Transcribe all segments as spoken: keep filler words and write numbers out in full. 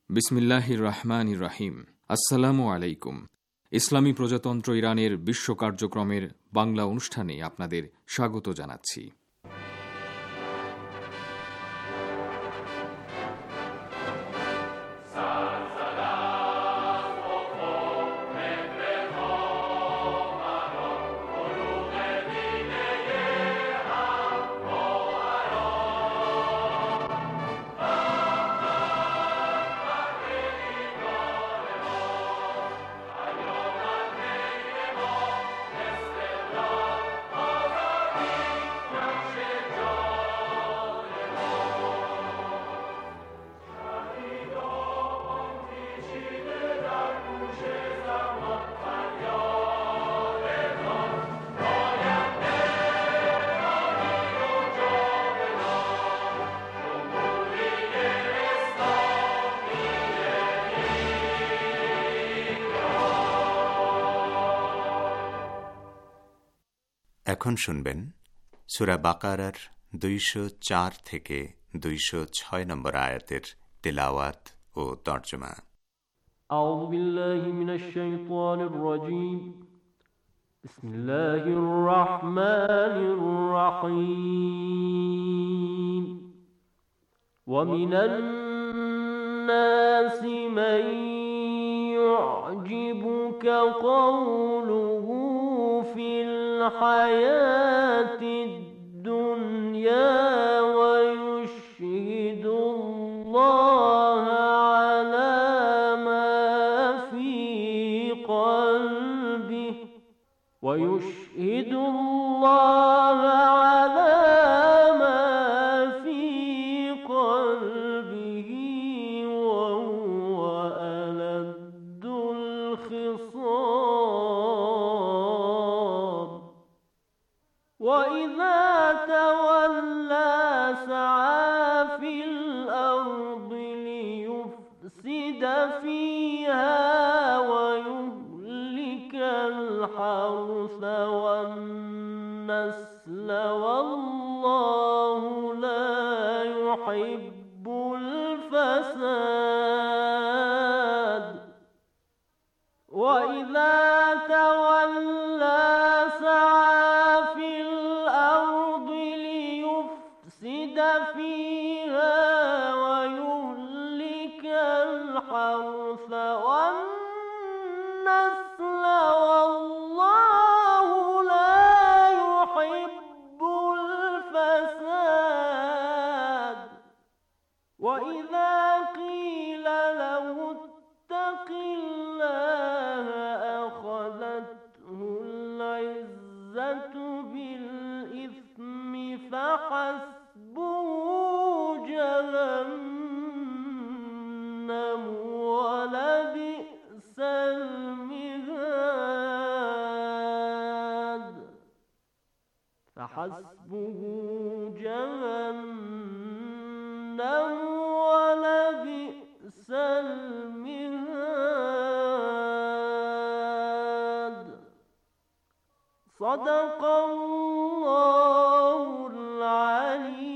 বিসমিল্লাহির রহমানির রহিম। আসসালামু আলাইকুম। ইসলামী প্রজাতন্ত্র ইরানের বিশ্ব কার্যক্রমের বাংলা অনুষ্ঠানে আপনাদের স্বাগত জানাচ্ছি। এখন শুনবেন সূরা বাকারার দুইশো চার থেকে দুইশো ছয় নম্বর আয়াতের তিলাওয়াত ও তর্জমা। আউযু বিল্লাহি মিনাশ শাইতানির রাজীম। বিসমিল্লাহির রাহমানির রাহিম। ওয়া মিনান নাসি মান ইউ'জিবুকা ক্বাউলুহু ফিল الحياة الدنيا ويشهد الله على ما في قلبه ويشهد الله على ما في قلبه وهو ألد الخصام وَإِذَا تَوَلَّى سَعَى فِي الْأَرْضِ لِيُفْسِدَ فِيهَا وَيُهْلِكَ الْحَرْثَ وَالنَّسْلَ وَاللَّهُ لَا يُحِبُّ الْفَسَادَ وَإِذَا تَوَلَّى سَعَى فيها ويهلك الحرث والنسل والله لا يحب الفساد وإذا قيل له اتق الله أخذته العزة بالإثم فحسب جهنم ولبئس المهاد فحسبه جهنم ولبئس المهاد صدق الله العلي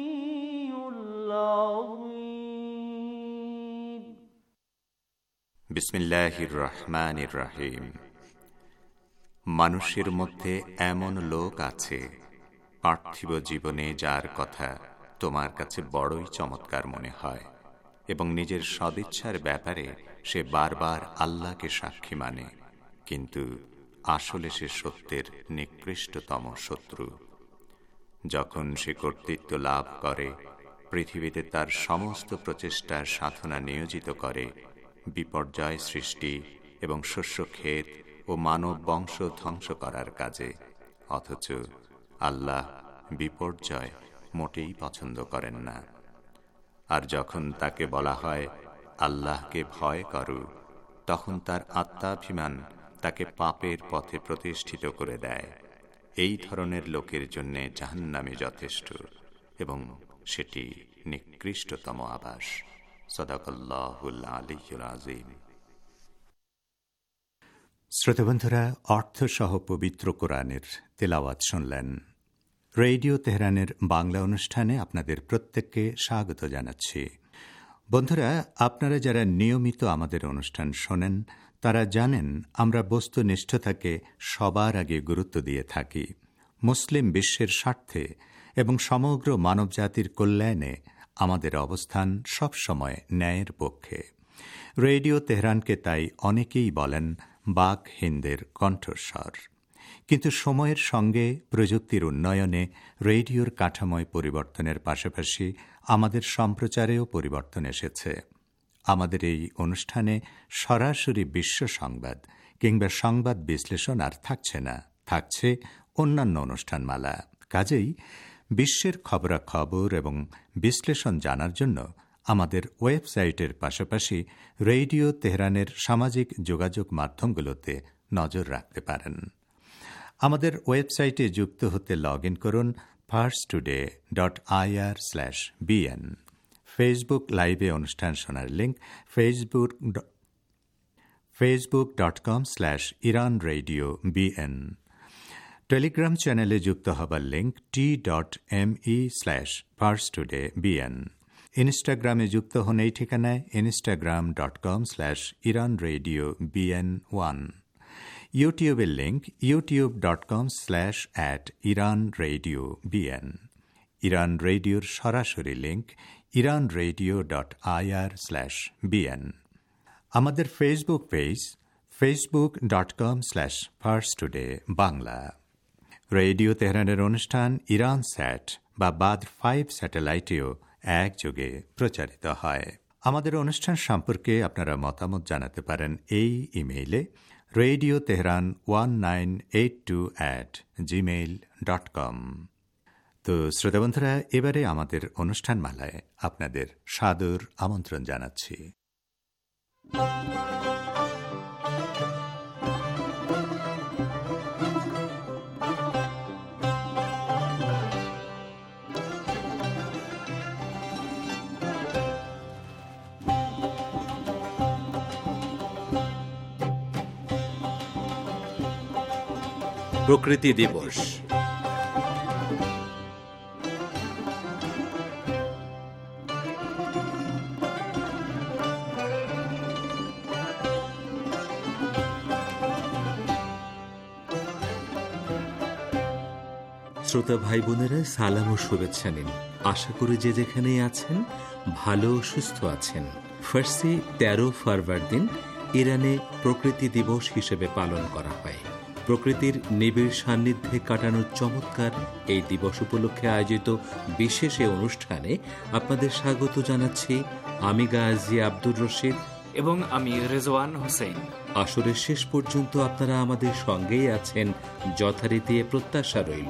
বিসমিল্লাহির রহমানির রহিম। মানুষের মধ্যে এমন লোক আছে পার্থিব জীবনে যার কথা তোমার কাছে বড়ই চমৎকার মনে হয় এবং নিজের সদিচ্ছার ব্যাপারে সে বারবার আল্লাহকে সাক্ষী মানে, কিন্তু আসলে সে সত্যের নিকৃষ্টতম শত্রু। যখন সে কর্তৃত্ব লাভ করে, পৃথিবীতে তার সমস্ত প্রচেষ্টার সাধনা নিয়োজিত করে বিপর্যয় সৃষ্টি এবং শস্যক্ষেত ও মানব বংশ ধ্বংস করার কাজে, অথচ আল্লাহ বিপর্যয় মোটেই পছন্দ করেন না। আর যখন তাকে বলা হয় আল্লাহকে ভয় করো, তখন তার আত্মাভিমান তাকে পাপের পথে প্রতিষ্ঠিত করে দেয়। এই ধরনের লোকের জন্য জাহান্নামে যথেষ্ট এবং সেটি নিকৃষ্টতম আবাস। সাদাকাল্লাহুল আলিয়্যুল আযীম। শ্রোতাবন্ধুরা, অর্থসহ পবিত্র কোরআনের তেলাওয়াত শুনলেন। রেডিও তেহরানের বাংলা অনুষ্ঠানে আপনাদের প্রত্যেককে স্বাগত জানাচ্ছি। বন্ধুরা, আপনারা যারা নিয়মিত আমাদের অনুষ্ঠান শোনেন তারা জানেন আমরা বস্তুনিষ্ঠতাকে সবার আগে গুরুত্ব দিয়ে থাকি। মুসলিম বিশ্বের স্বার্থে এবং সমগ্র মানবজাতির কল্যাণে আমাদের অবস্থান সবসময় ন্যায়ের পক্ষে। রেডিও তেহরানকে তাই অনেকেই বলেন বাক হিন্দের কণ্ঠস্বর। কিন্তু সময়ের সঙ্গে প্রযুক্তির উন্নয়নে রেডিওর কাঠামোয় পরিবর্তনের পাশাপাশি আমাদের সম্প্রচারেও পরিবর্তন এসেছে। আমাদের এই অনুষ্ঠানে সরাসরি বিশ্ব সংবাদ কিংবা সংবাদ বিশ্লেষণ আর থাকছে না, থাকছে অন্যান্য অনুষ্ঠানমালা। কাজেই বিশ্বের খবরাখবর এবং বিশ্লেষণ জানার জন্য আমাদের ওয়েবসাইটের পাশাপাশি রেডিও তেহরানের সামাজিক যোগাযোগ মাধ্যমগুলোতে নজর রাখতে পারেন। আমাদের ওয়েবসাইটে যুক্ত হতে লগ ইন করুন first today dot IR slash BN. Facebook লাইভে অনুষ্ঠান শোনার link Facebook Facebook dot com slash Iran radio BN. Telegram চ্যানেলে যুক্ত হবার link T dot M E slash first today BN. ইনস্টাগ্রামে যুক্ত হন এই ঠিকানায় Instagram dot com slash Iran radio BN one. ইউটিউবের link YouTube dot com slash at Iran radio BN. Iran রেডিওর সরাসরি link Iran radio dot IR slash BN. আমাদের Facebook page Facebook dot com slash first today Bangla. Radio তেহরানের অনুষ্ঠান Iran স্যাট বা বাদ five স্যাটেলাইটেও একযোগে প্রচারিত হয়। আমাদের অনুষ্ঠান সম্পর্কে আপনারা মতামত জানাতে পারেন এই ইমেইলে radio Tehran one nine eight two at Gmail dot com. তো শ্রোতাবন্ধুরা, এবারে আমাদের অনুষ্ঠানমালায় আপনাদের সাদর আমন্ত্রণ জানাচ্ছি। প্রকৃতি দিবস। শ্রোতা ভাই বোনেরা, সালাম ও শুভেচ্ছা নিন। আশা করি যে যেখানেই আছেন ভালো ও সুস্থ আছেন। ফার্সি তেরো ফরওয়ার্দিন ইরানে প্রকৃতি দিবস হিসেবে পালন করা হয়। প্রকৃতির নিবিড় সান্নিধ্যে কাটানোর চমৎকার এই দিবস উপলক্ষে আয়োজিত বিশেষ এই অনুষ্ঠানে আপনাদের স্বাগত জানাচ্ছি আমি গাজী আব্দুর রশিদ এবং আমি রেজওয়ান হোসেন। আসরের শেষ পর্যন্ত আপনারা আমাদের সঙ্গেই আছেন, যথারীতি প্রত্যাশা রইল।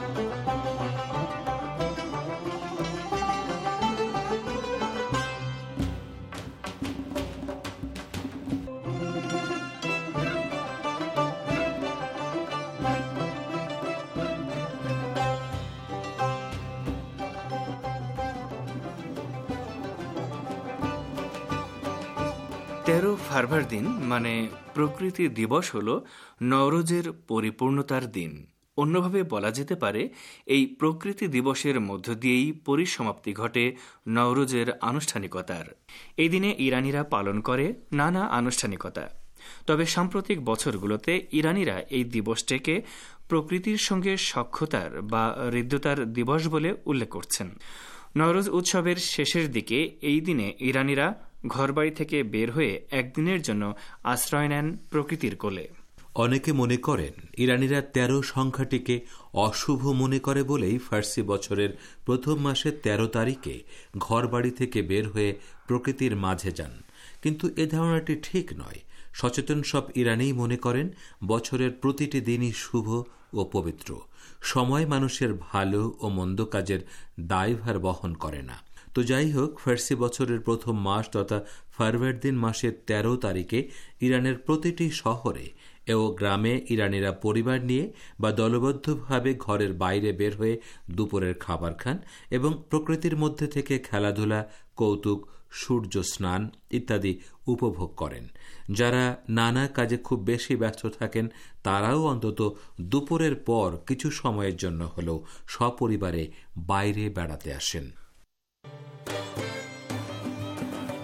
তেরো ফরওয়ার্দিন মানে প্রকৃতি দিবস হল নওরোজের পরিপূর্ণতার দিন। অন্যভাবে বলা যেতে পারে এই প্রকৃতি দিবসের মধ্য দিয়েই পরিসমাপ্তি ঘটে নওরোজের আনুষ্ঠানিকতার। এই দিনে ইরানিরা পালন করে নানা আনুষ্ঠানিকতা। তবে সাম্প্রতিক বছরগুলোতে ইরানিরা এই দিবসটিকে প্রকৃতির সঙ্গে সখ্যতার বা হৃদ্যতার দিবস বলে উল্লেখ করছেন। নওরোজ উৎসবের শেষের দিকে এই দিনে ইরানিরা ঘরবাড়ি থেকে বের হয়ে একদিনের জন্য আশ্রয় নেন প্রকৃতির কোলে। অনেকে মনে করেন ইরানিরা তেরো সংখ্যাটিকে অশুভ মনে করে বলেই ফার্সি বছরের প্রথম মাসের তেরো তারিখে ঘরবাড়ি থেকে বের হয়ে প্রকৃতির মাঝে যান। কিন্তু এ ধারণাটি ঠিক নয়। সচেতন সব ইরানিই মনে করেন বছরের প্রতিটি দিনই শুভ ও পবিত্র। সময় মানুষের ভালো ও মন্দ কাজের দায়ভার বহন করে না। তো যাই হোক, ফার্সি বছরের প্রথম মাস তথা ফরওয়ার্দিন মাসের তেরো তারিখে ইরানের প্রতিটি শহরে ও গ্রামে ইরানিরা পরিবার নিয়ে বা দলবদ্ধভাবে ঘরের বাইরে বের হয়ে দুপুরের খাবার খান এবং প্রকৃতির মধ্যে থেকে খেলাধুলা, কৌতুক, সূর্য স্নান ইত্যাদি উপভোগ করেন। যারা নানা কাজে খুব বেশি ব্যস্ত থাকেন তারাও অন্তত দুপুরের পর কিছু সময়ের জন্য হলেও সপরিবারে বাইরে বেড়াতে আসেন।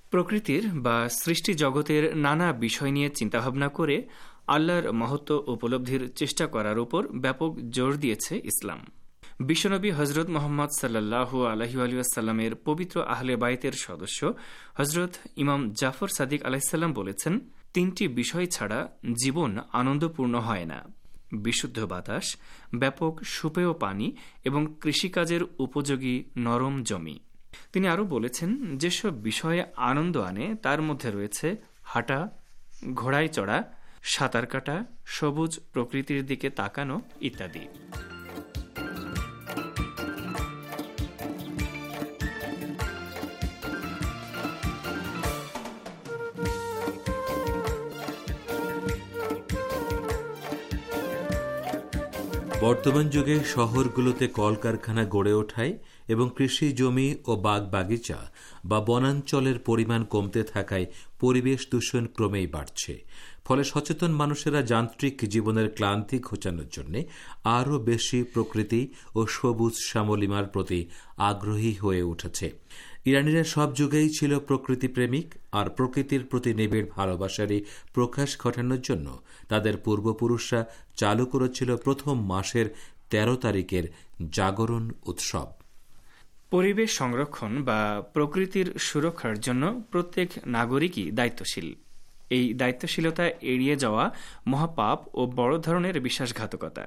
প্রকৃতির বা সৃষ্টি জগতের নানা বিষয় নিয়ে চিন্তাভাবনা করে আল্লাহর মহত্ব উপলব্ধির চেষ্টা করার উপর ব্যাপক জোর দিয়েছে ইসলাম। বিশ্বনবী হজরত মোহাম্মদ সাল্লাল্লাহু আলাইহি ওয়াসাল্লামের পবিত্র আহলে বাইতের সদস্য হজরত ইমাম জাফর সাদিক আলাইহিসসালাম বলেছেন, তিনটি বিষয় ছাড়া জীবন আনন্দপূর্ণ হয় না: বিশুদ্ধ বাতাস, ব্যাপক সুপেয় পানি এবং কৃষিকাজের উপযোগী নরম জমি। তিনি আরও বলেছেন, যেসব বিষয়ে আনন্দ আনে তার মধ্যে রয়েছে হাঁটা, ঘোড়ায় চড়া, সাঁতার কাটা, সবুজ প্রকৃতির দিকে তাকানো ইত্যাদি। বর্তমান যুগে শহরগুলোতে কলকারখানা গড়ে ওঠায় এবং কৃষি জমি ও বাগ বাগিচা বা বনাঞ্চলের পরিমাণ কমতে থাকায় পরিবেশ দূষণ ক্রমেই বাড়ছে। ফলে সচেতন মানুষেরা যান্ত্রিক জীবনের ক্লান্তি ঘোচানোর জন্য আরও বেশি প্রকৃতি ও সবুজ শ্যামলিমার প্রতি আগ্রহী হয়ে উঠেছে। ইরানিরা সব যুগেই ছিল প্রকৃতি প্রেমিক, আর প্রকৃতির প্রতি নিবিড় ভালোবাসারই প্রকাশ ঘটানোর জন্য তাদের পূর্বপুরুষরা চালু করেছিল প্রথম মাসের তেরো তারিখের জাগরণ উৎসব। পরিবেশ সংরক্ষণ বা প্রকৃতির সুরক্ষার জন্য প্রত্যেক নাগরিকই দায়িত্বশীল। এই দায়িত্বশীলতা এড়িয়ে যাওয়া মহাপাপ ও বড় ধরনের বিশ্বাসঘাতকতা।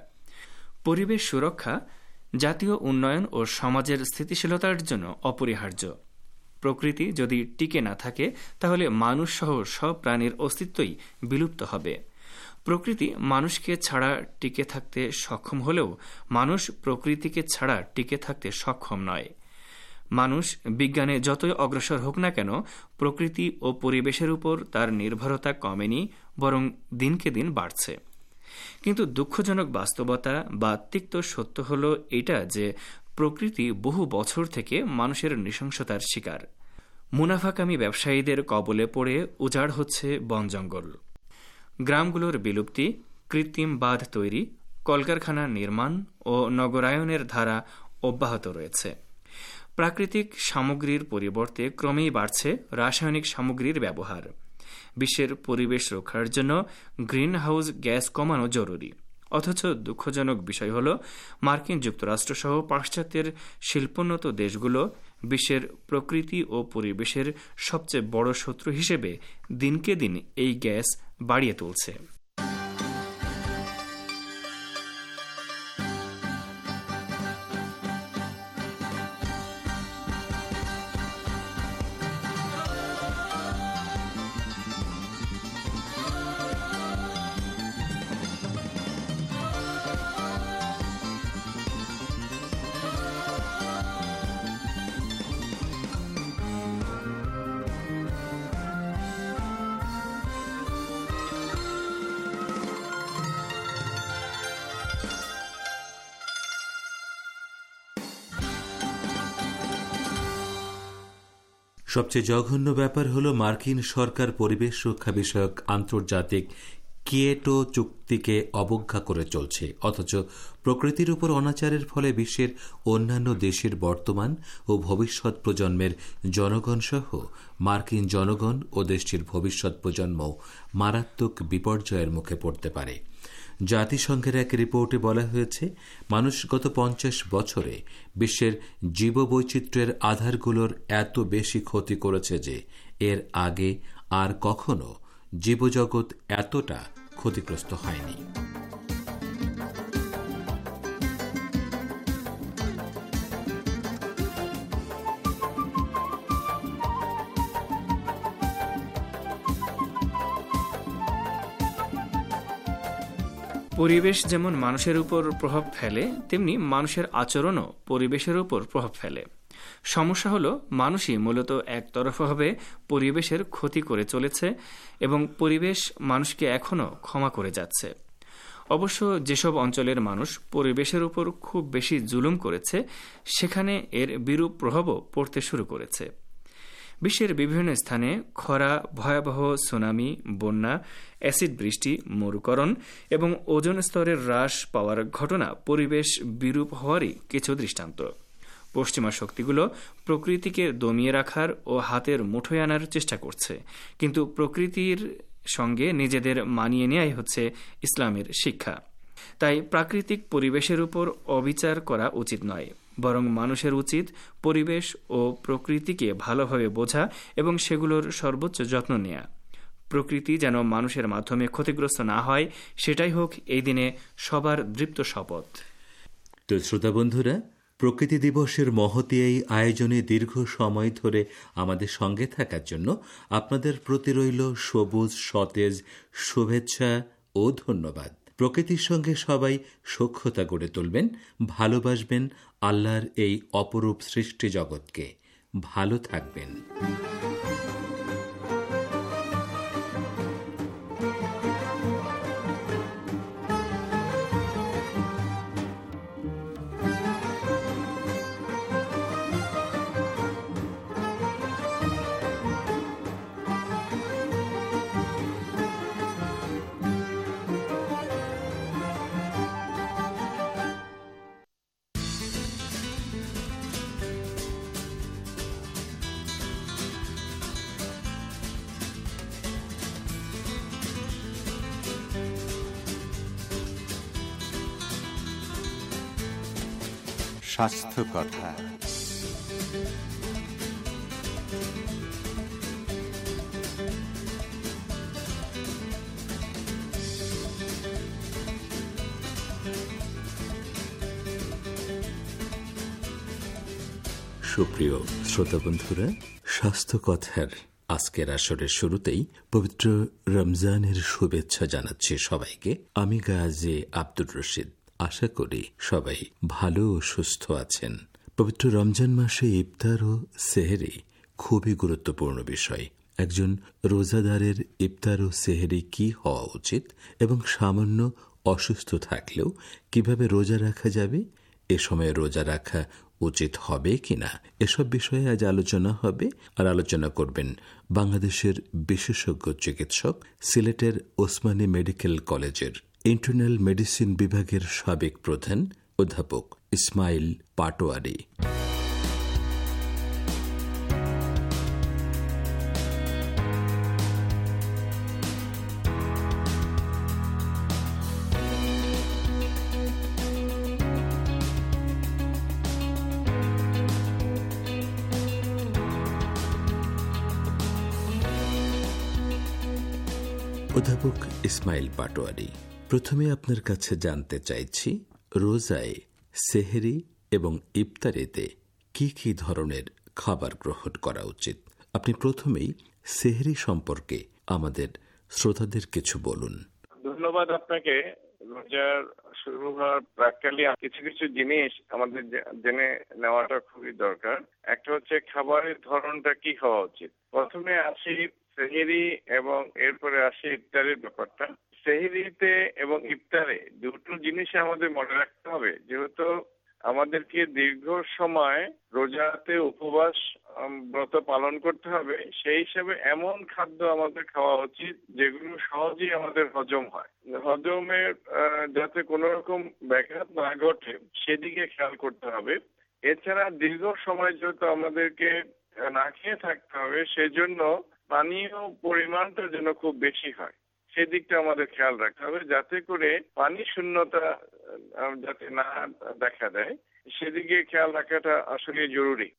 পরিবেশ সুরক্ষা জাতীয় উন্নয়ন ও সমাজের স্থিতিশীলতার জন্য অপরিহার্য। প্রকৃতি যদি টিকে না থাকে তাহলে মানুষ সহ সব প্রাণীর অস্তিত্বই বিলুপ্ত হবে। প্রকৃতি মানুষকে ছাড়া টিকে থাকতে সক্ষম হলেও মানুষ প্রকৃতিকে ছাড়া টিকে থাকতে সক্ষম নয়। মানুষ বিজ্ঞানে যতই অগ্রসর হোক না কেন, প্রকৃতি ও পরিবেশের উপর তার নির্ভরতা কমেনি, বরং দিনকে দিন বাড়ছে। কিন্তু দুঃখজনক বাস্তবতা বা তিক্ত সত্য হল এটা যে প্রকৃতি বহু বছর থেকে মানুষের নৃশংসতার শিকার। মুনাফাকামী ব্যবসায়ীদের কবলে পড়ে উজাড় হচ্ছে বন জঙ্গল। গ্রামগুলোর বিলুপ্তি, কৃত্রিম বাঁধ তৈরি, কলকারখানা নির্মাণ ও নগরায়নের ধারা অব্যাহত রয়েছে। প্রাকৃতিক সামগ্রীর পরিবর্তে ক্রমেই বাড়ছে রাসায়নিক সামগ্রীর ব্যবহার। বিশ্বের পরিবেশ রক্ষার জন্য গ্রিন হাউস গ্যাস কমানো জরুরি। অথচ দুঃখজনক বিষয় হল, মার্কিন যুক্তরাষ্ট্রসহ পাশ্চাত্যের শিল্পোন্নত দেশগুলো বিশ্বের প্রকৃতি ও পরিবেশের সবচেয়ে বড় শত্রু হিসেবে দিনকে দিন এই গ্যাস বাড়িয়ে তুলছে। সবচেয়ে জঘন্য ব্যাপার হল, মার্কিন সরকার পরিবেশ রক্ষা বিষয়ক আন্তর্জাতিক কিয়েটো চুক্তিকে অবজ্ঞা করে চলছে, অথচ প্রকৃতির উপর অনাচারের ফলে বিশ্বের অন্যান্য দেশের বর্তমান ও ভবিষ্যৎ প্রজন্মের জনগণ সহ মার্কিন জনগণ ও দেশটির ভবিষ্যৎ প্রজন্ম মারাত্মক বিপর্যয়ের মুখে পড়তে পারে। জাতিসংঘের এক রিপোর্টে বলা হয়েছে, মানুষ গত পঞ্চাশ বছরে বিশ্বের জীববৈচিত্র্যের আধারগুলোর এত বেশি ক্ষতি করেছে যে এর আগে আর কখনো জীবজগৎ এতটা ক্ষতিগ্রস্ত হয়নি। পরিবেশ যেমন মানুষের উপর প্রভাব ফেলে, তেমনি মানুষের আচরণও পরিবেশের উপর প্রভাব ফেলে। সমস্যা হলো, মানুষই মূলত একতরফাভাবে পরিবেশের ক্ষতি করে চলেছে এবং পরিবেশ মানুষকে এখনও ক্ষমা করে যাচ্ছে। অবশ্য যেসব অঞ্চলের মানুষ পরিবেশের উপর খুব বেশি জুলুম করেছে, সেখানে এর বিরূপ প্রভাবও পড়তে শুরু করেছে। বিশ্বের বিভিন্ন স্থানে খরা, ভয়াবহ সুনামি, বন্যা, অ্যাসিড বৃষ্টি, মরুকরণ এবং ওজোন স্তরের হ্রাস পাওয়ার ঘটনা পরিবেশ বিরূপ হওয়ারই কিছু দৃষ্টান্ত। পশ্চিমা শক্তিগুলো প্রকৃতিকে দমিয়ে রাখার ও হাতের মুঠোয় আনার চেষ্টা করছে, কিন্তু প্রকৃতির সঙ্গে নিজেদের মানিয়ে নেওয়াই হচ্ছে ইসলামের শিক্ষা। তাই প্রাকৃতিক পরিবেশের উপর অবিচার করা উচিত নয়, বরং মানুষের উচিত পরিবেশ ও প্রকৃতিকে ভালোভাবে বোঝা এবং সেগুলোর সর্বোচ্চ যত্ন নেয়া। প্রকৃতি যেন মানুষের মাধ্যমে ক্ষতিগ্রস্ত না হয়, সেটাই হোক এই দিনে সবার দৃপ্ত শপথ। তো শ্রোতা বন্ধুরা, প্রকৃতি দিবসের মহতী এই আয়োজনে দীর্ঘ সময় ধরে আমাদের সঙ্গে থাকার জন্য আপনাদের প্রতি রইল সবুজ সতেজ শুভেচ্ছা ও ধন্যবাদ। প্রকৃতির সঙ্গে সবাই সখ্যতা গড়ে তুলবেন, ভালোবাসবেন আল্লাহর এই অপরূপ সৃষ্টি জগৎকে। ভালো থাকবেন। স্বাস্থ্য কথা। সুপ্রিয় শ্রোতা বন্ধুরা, স্বাস্থ্য কথার আজকের আসরের শুরুতেই পবিত্র রমজানের শুভেচ্ছা জানাচ্ছি সবাইকে। আমি গাজী আব্দুর রশিদ। আশা করি সবাই ভালো ও সুস্থ আছেন। পবিত্র রমজান মাসে ইফতার ও সেহরি খুবই গুরুত্বপূর্ণ বিষয়। একজন রোজাদারের ইফতার ও সেহরি কি হওয়া উচিত এবং সামান্য অসুস্থ থাকলেও কিভাবে রোজা রাখা যাবে, এ সময় রোজা রাখা উচিত হবে কিনা, এসব বিষয়ে আজ আলোচনা হবে। আর আলোচনা করবেন বাংলাদেশের বিশেষজ্ঞ চিকিৎসক, সিলেটের Osmani medical college internal medicine বিভাগের সাবেক প্রধান অধ্যাপক ইসমাইল পাটোয়ারি। অধ্যাপক ইসমাইল পাটোয়ারি, প্রথমে আপনার কাছে জানতে চাইছি, রোজায় সেহরি এবং ইফতারিতে কি কি ধরনের খাবার গ্রহণ করা উচিত? আপনি প্রথমেই সেহরি সম্পর্কে আমাদের শ্রোতাদের কিছু বলুন। ধন্যবাদ আপনাকে। রোজার শুরু হওয়ার প্রাককালে কিছু কিছু জিনিস আমাদের জেনে নেওয়াটা খুবই দরকার। একটা হচ্ছে খাবারের ধরনটা কি হওয়া উচিত। প্রথমে আসি সেহরি এবং এরপরে আসি ইফতারের ব্যাপারটা। সেহরিতে এবং ইফতারে দুটো জিনিস আমাদের মনে রাখতে হবে, যেহেতু আমাদেরকে দীর্ঘ সময় রোজাতে উপবাস ব্রত পালন করতে হবে, সেই হিসাবে এমন খাদ্য আমাদের খাওয়া উচিত যেগুলো সহজেই আমাদের হজম হয়। হজমের যাতে কোনো রকম ব্যাঘাত না ঘটে সেদিকে খেয়াল করতে হবে। এছাড়া দীর্ঘ সময় যেহেতু আমাদেরকে না খেয়ে থাকতে হবে, সেজন্য পানীয় পরিমাণটা যেন খুব বেশি হয়, সেদিকটা আমাদের খেয়াল রাখতে হবে, যাতে করে পানি শূন্যতা যাতে না দেখা দেয়, সেদিকে খেয়াল রাখাটা আসলে জরুরি।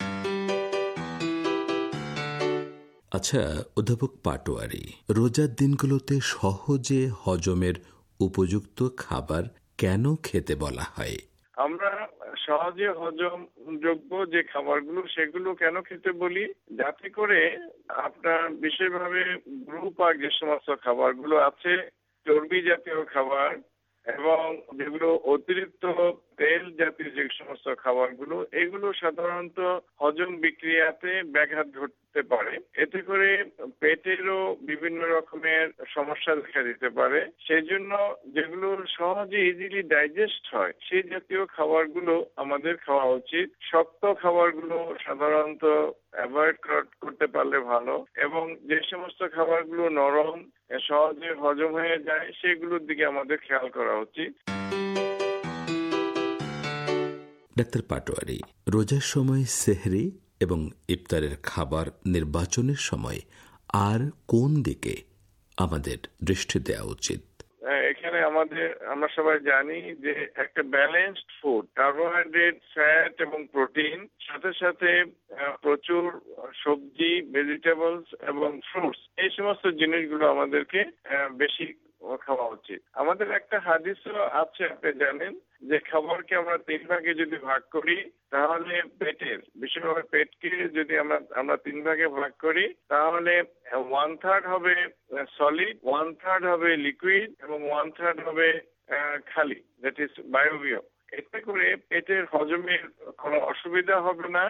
আচ্ছা অধ্যাপক পাটোয়ারি, রোজার দিনগুলোতে সহজে হজমের উপযুক্ত খাবার কেন খেতে বলা হয়? আমরা সহজে হজম যোগ্য যে খাবারগুলো সেগুলো কেন খেতে বলি, যাতে করে আপনার বিশেষভাবে গ্রুপাক যে সমস্ত খাবারগুলো আছে, চর্বি জাতীয় খাবার এবং যেগুলো অতিরিক্ত তেল জাতীয় যে সমস্ত খাবারগুলো, এগুলো সাধারণত হজম বিক্রিয়াতে ব্যাঘাত ঘটতে পারে। এতে করে পেটেরও বিভিন্ন রকমের সমস্যা দেখা দিতে পারে। সেই জন্য যেগুলো সহজে ইজিলি ডাইজেস্ট হয় সেই জাতীয় খাবারগুলো আমাদের খাওয়া উচিত। শক্ত খাবারগুলো সাধারণত অ্যাভয়েড করতে পারলে ভালো, এবং যে সমস্ত খাবারগুলো নরম সহজে হজম হয়ে যায় সেগুলোর দিকে আমাদের খেয়াল করা উচিত। ডাক্তার পাটোয়ারি, রোজার সময় সেহরি এবং ইফতারের খাবার নির্বাচনের সময় আর কোন দিকে আমাদের দৃষ্টি দেওয়া উচিত? এখানে আমাদের আমরা সবাই জানি যে একটা ব্যালেন্সড ফুড, কার্বোহাইড্রেট, ফ্যাট এবং প্রোটিন, সাথে সাথে প্রচুর সবজি, ভেজিটেবলস এবং ফ্রুটস, এই সমস্ত জিনিসগুলো আমাদেরকে বেশি খাওয়া উচিত। আমাদের একটা হাদিসও আছে, আপনি জানেন, যে খাবারকে আমরা তিন ভাগে যদি ভাগ করি তাহলে পেটের, বিশেষভাবে পেটকে যদি আমরা আমরা তিন ভাগে ভাগ করি তাহলে ওয়ান থার্ড হবে সলিড, ওয়ান থার্ড হবে লিকুইড এবং ওয়ান থার্ড হবে খালি, দ্যাট ইজ বায়বীয়। এতে করে পেটের হজমের কোনো অসুবিধা হবে না।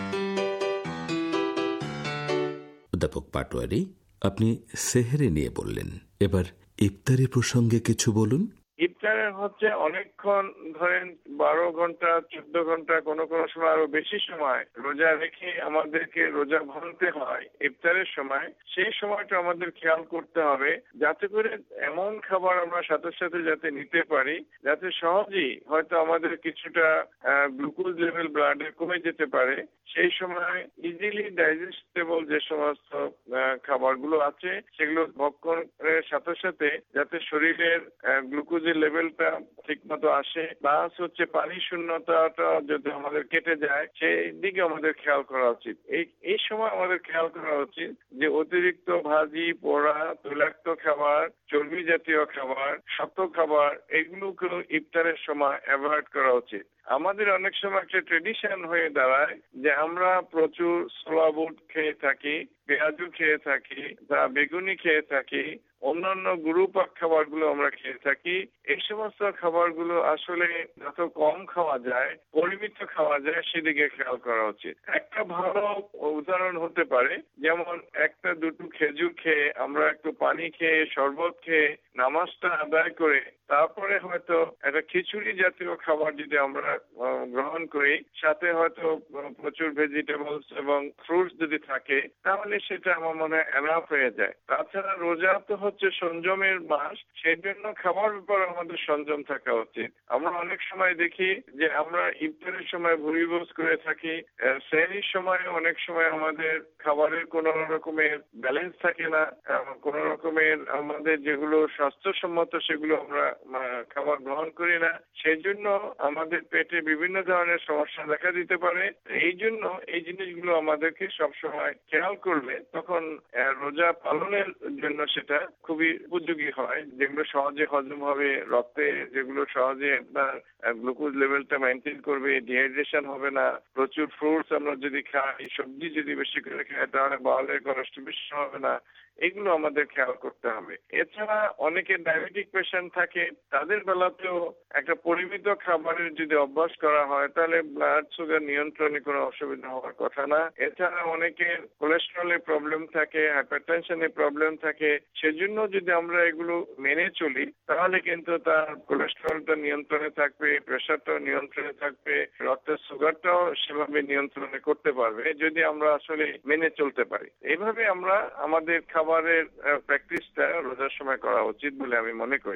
অধ্যাপক পাটোয়ারি, আপনি সেহরি নিয়ে বললেন, এবার ইফতারি প্রসঙ্গে কিছু বলুন। ইফতারের হচ্ছে অনেকক্ষণ ধরেন বারো ঘন্টা চোদ্দ ঘন্টা কোনো কোনো সময় আরো বেশি সময় রোজা রেখে আমাদেরকে রোজা ভাঙতে হয় ইফতারের সময়। সেই সময়টা আমাদের খেয়াল করতে হবে যাতে করে এমন খাবার আমরা সাথে সাথে যাতে নিতে পারি যাতে সহজেই হয়তো আমাদের কিছুটা গ্লুকোজ লেভেল ব্লাডে কমে যেতে পারে। সেই সময় ইজিলি ডাইজেস্টেবল যে সমস্ত খাবারগুলো আছে সেগুলো ভক্ষণের সাথে সাথে যাতে শরীরের গ্লুকোজের লেভেলটা ঠিক মতো আসে, প্লাস হচ্ছে পানি শূন্যতাটা যদি আমাদের কেটে যায় সেই দিকে আমাদের খেয়াল করা উচিত। এই এই সময় আমাদের খেয়াল করা উচিত যে অতিরিক্ত ভাজি, পোড়া, তৈলাক্ত খাবার, চর্বি জাতীয় খাবার, শক্ত খাবার, এগুলোকে ইফতারের সময় অ্যাভয়েড করা উচিত। আমাদের অনেক সময় একটা ট্রেডিশন হয়ে দাঁড়ায় যে আমরা প্রচুর ছোলা বুট খেয়ে থাকি, পেঁয়াজু খেয়ে থাকি, বা বেগুনি খেয়ে থাকি, অন্যান্য গুরুপাক খাবারগুলো আমরা খেয়ে থাকি। এই সমস্ত খাবারগুলো আসলে যত কম খাওয়া যায়, পরিমিত খাওয়া যায়, সেদিকে খেয়াল করা উচিত। একটা ভালো উদাহরণ হতে পারে, যেমন একটা দুটো খেজুর খেয়ে আমরা একটু পানি খেয়ে শরবত খেয়ে নামাজটা আদায় করে তারপরে হয়তো একটা খিচুড়ি জাতীয় খাবার যদি আমরা গ্রহণ করি, সাথে হয়তো প্রচুর ভেজিটেবলস এবং ফ্রুটস যদি থাকে, তাহলে সেটা আমার মনে হয় এনাফ হয়ে যায়। তাছাড়া রোজা তো হচ্ছে সংযমের মাস, সেই জন্য খাবার ব্যাপারে আমাদের সংযম থাকা উচিত। আমরা অনেক সময় দেখি যে আমরা ইফতারের সময় ভুরিভোজ করে থাকি, সেহরির সময় অনেক সময় আমাদের খাবারের কোন রকমের ব্যালেন্স থাকে না, কোন রকমের আমাদের যেগুলো স্বাস্থ্যসম্মত সেগুলো আমরা খাবার গ্রহণ করি না, সেই জন্য আমাদের পেটে বিভিন্ন ধরনের সমস্যা দেখা দিতে পারে। এই জন্য এই জিনিসগুলো আমাদেরকে সবসময় খেয়াল করলে তখন রোজা পালনের জন্য সেটা খুবই উপযোগী হয়, যেগুলো সহজে হজম হবে, রক্তে যেগুলো সহজে আপনার গ্লুকোজ লেভেলটা মেনটেন করবে, ডিহাইড্রেশন হবে না। প্রচুর ফ্রুটস আমরা যদি খাই, সবজি যদি বেশি করে খাই, তাহলে বলের কনস্টিপেশন হবে না। এগুলো আমাদের খেয়াল করতে হবে। এছাড়া অনেকে ডায়াবেটিক পেশেন্ট থাকে, তাদের বেলাতেও একটা পরিমিত খাবারের যদি অভ্যাস করা হয় তাহলে ব্লাড সুগার নিয়ন্ত্রণে কোনো অসুবিধা হওয়ার কথা না। এছাড়া অনেকের কোলেস্ট্রলের প্রবলেম থাকে, হাইপারটেনশনের প্রবলেম থাকে, সেজন্য যদি আমরা এগুলো মেনে চলি তাহলে কিন্তু তার কোলেস্ট্রলটা নিয়ন্ত্রণে থাকবে, প্রেশারটাও নিয়ন্ত্রণে থাকবে, রক্তের সুগারটাও সেভাবে নিয়ন্ত্রণে করতে পারবে যদি আমরা আসলে মেনে চলতে পারি। এইভাবে আমরা আমাদের খাবারের প্র্যাকটিসটা রোজার সময় করা উচিত বলে আমি মনে করি।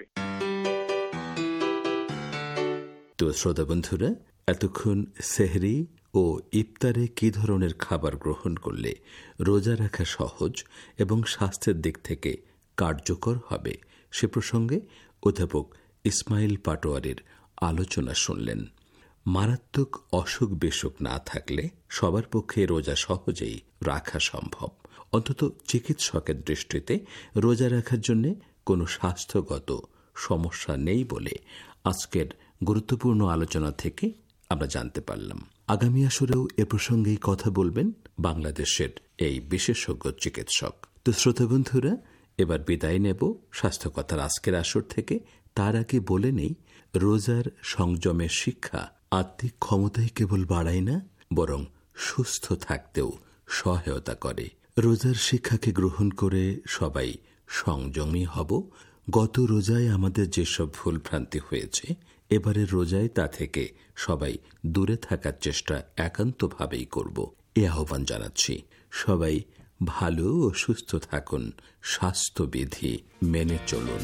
তো শ্রোতা বন্ধুরা, এতক্ষণ সেহরি ও ইফতারে কি ধরনের খাবার গ্রহণ করলে রোজা রাখা সহজ এবং স্বাস্থ্যের দিক থেকে কার্যকর হবে সে প্রসঙ্গে অধ্যাপক ইসমাইল পাটোয়ারির আলোচনা শুনলেন। মারাত্মক অসুখ বিসুখ না থাকলে সবার পক্ষে রোজা সহজেই রাখা সম্ভব। অন্তত চিকিৎসকের দৃষ্টিতে রোজা রাখার জন্য কোনো স্বাস্থ্যগত সমস্যা নেই বলে আজকের গুরুত্বপূর্ণ আলোচনা থেকে আমরা জানতে পারলাম। আগামী আসরেও এ প্রসঙ্গেই কথা বলবেন বাংলাদেশের এই বিশেষজ্ঞ চিকিৎসক। তো শ্রোতা বন্ধুরা, এবার বিদায় নেব স্বাস্থ্যকথার আজকের আসর থেকে। তার আগে বলে নেই, রোজার সংযমের শিক্ষা আত্মিক ক্ষমতাই কেবল বাড়ায় না, বরং সুস্থ থাকতেও সহায়তা করে। রোজার শিক্ষাকে গ্রহণ করে সবাই সংযমী হব। গত রোজায় আমাদের যেসব ভুল ভ্রান্তি হয়েছে, এবারের রোজায় তা থেকে সবাই দূরে থাকার চেষ্টা একান্তভাবেই করব, এ আহ্বান জানাচ্ছি। সবাই ভালো ও সুস্থ থাকুন, স্বাস্থ্যবিধি মেনে চলুন।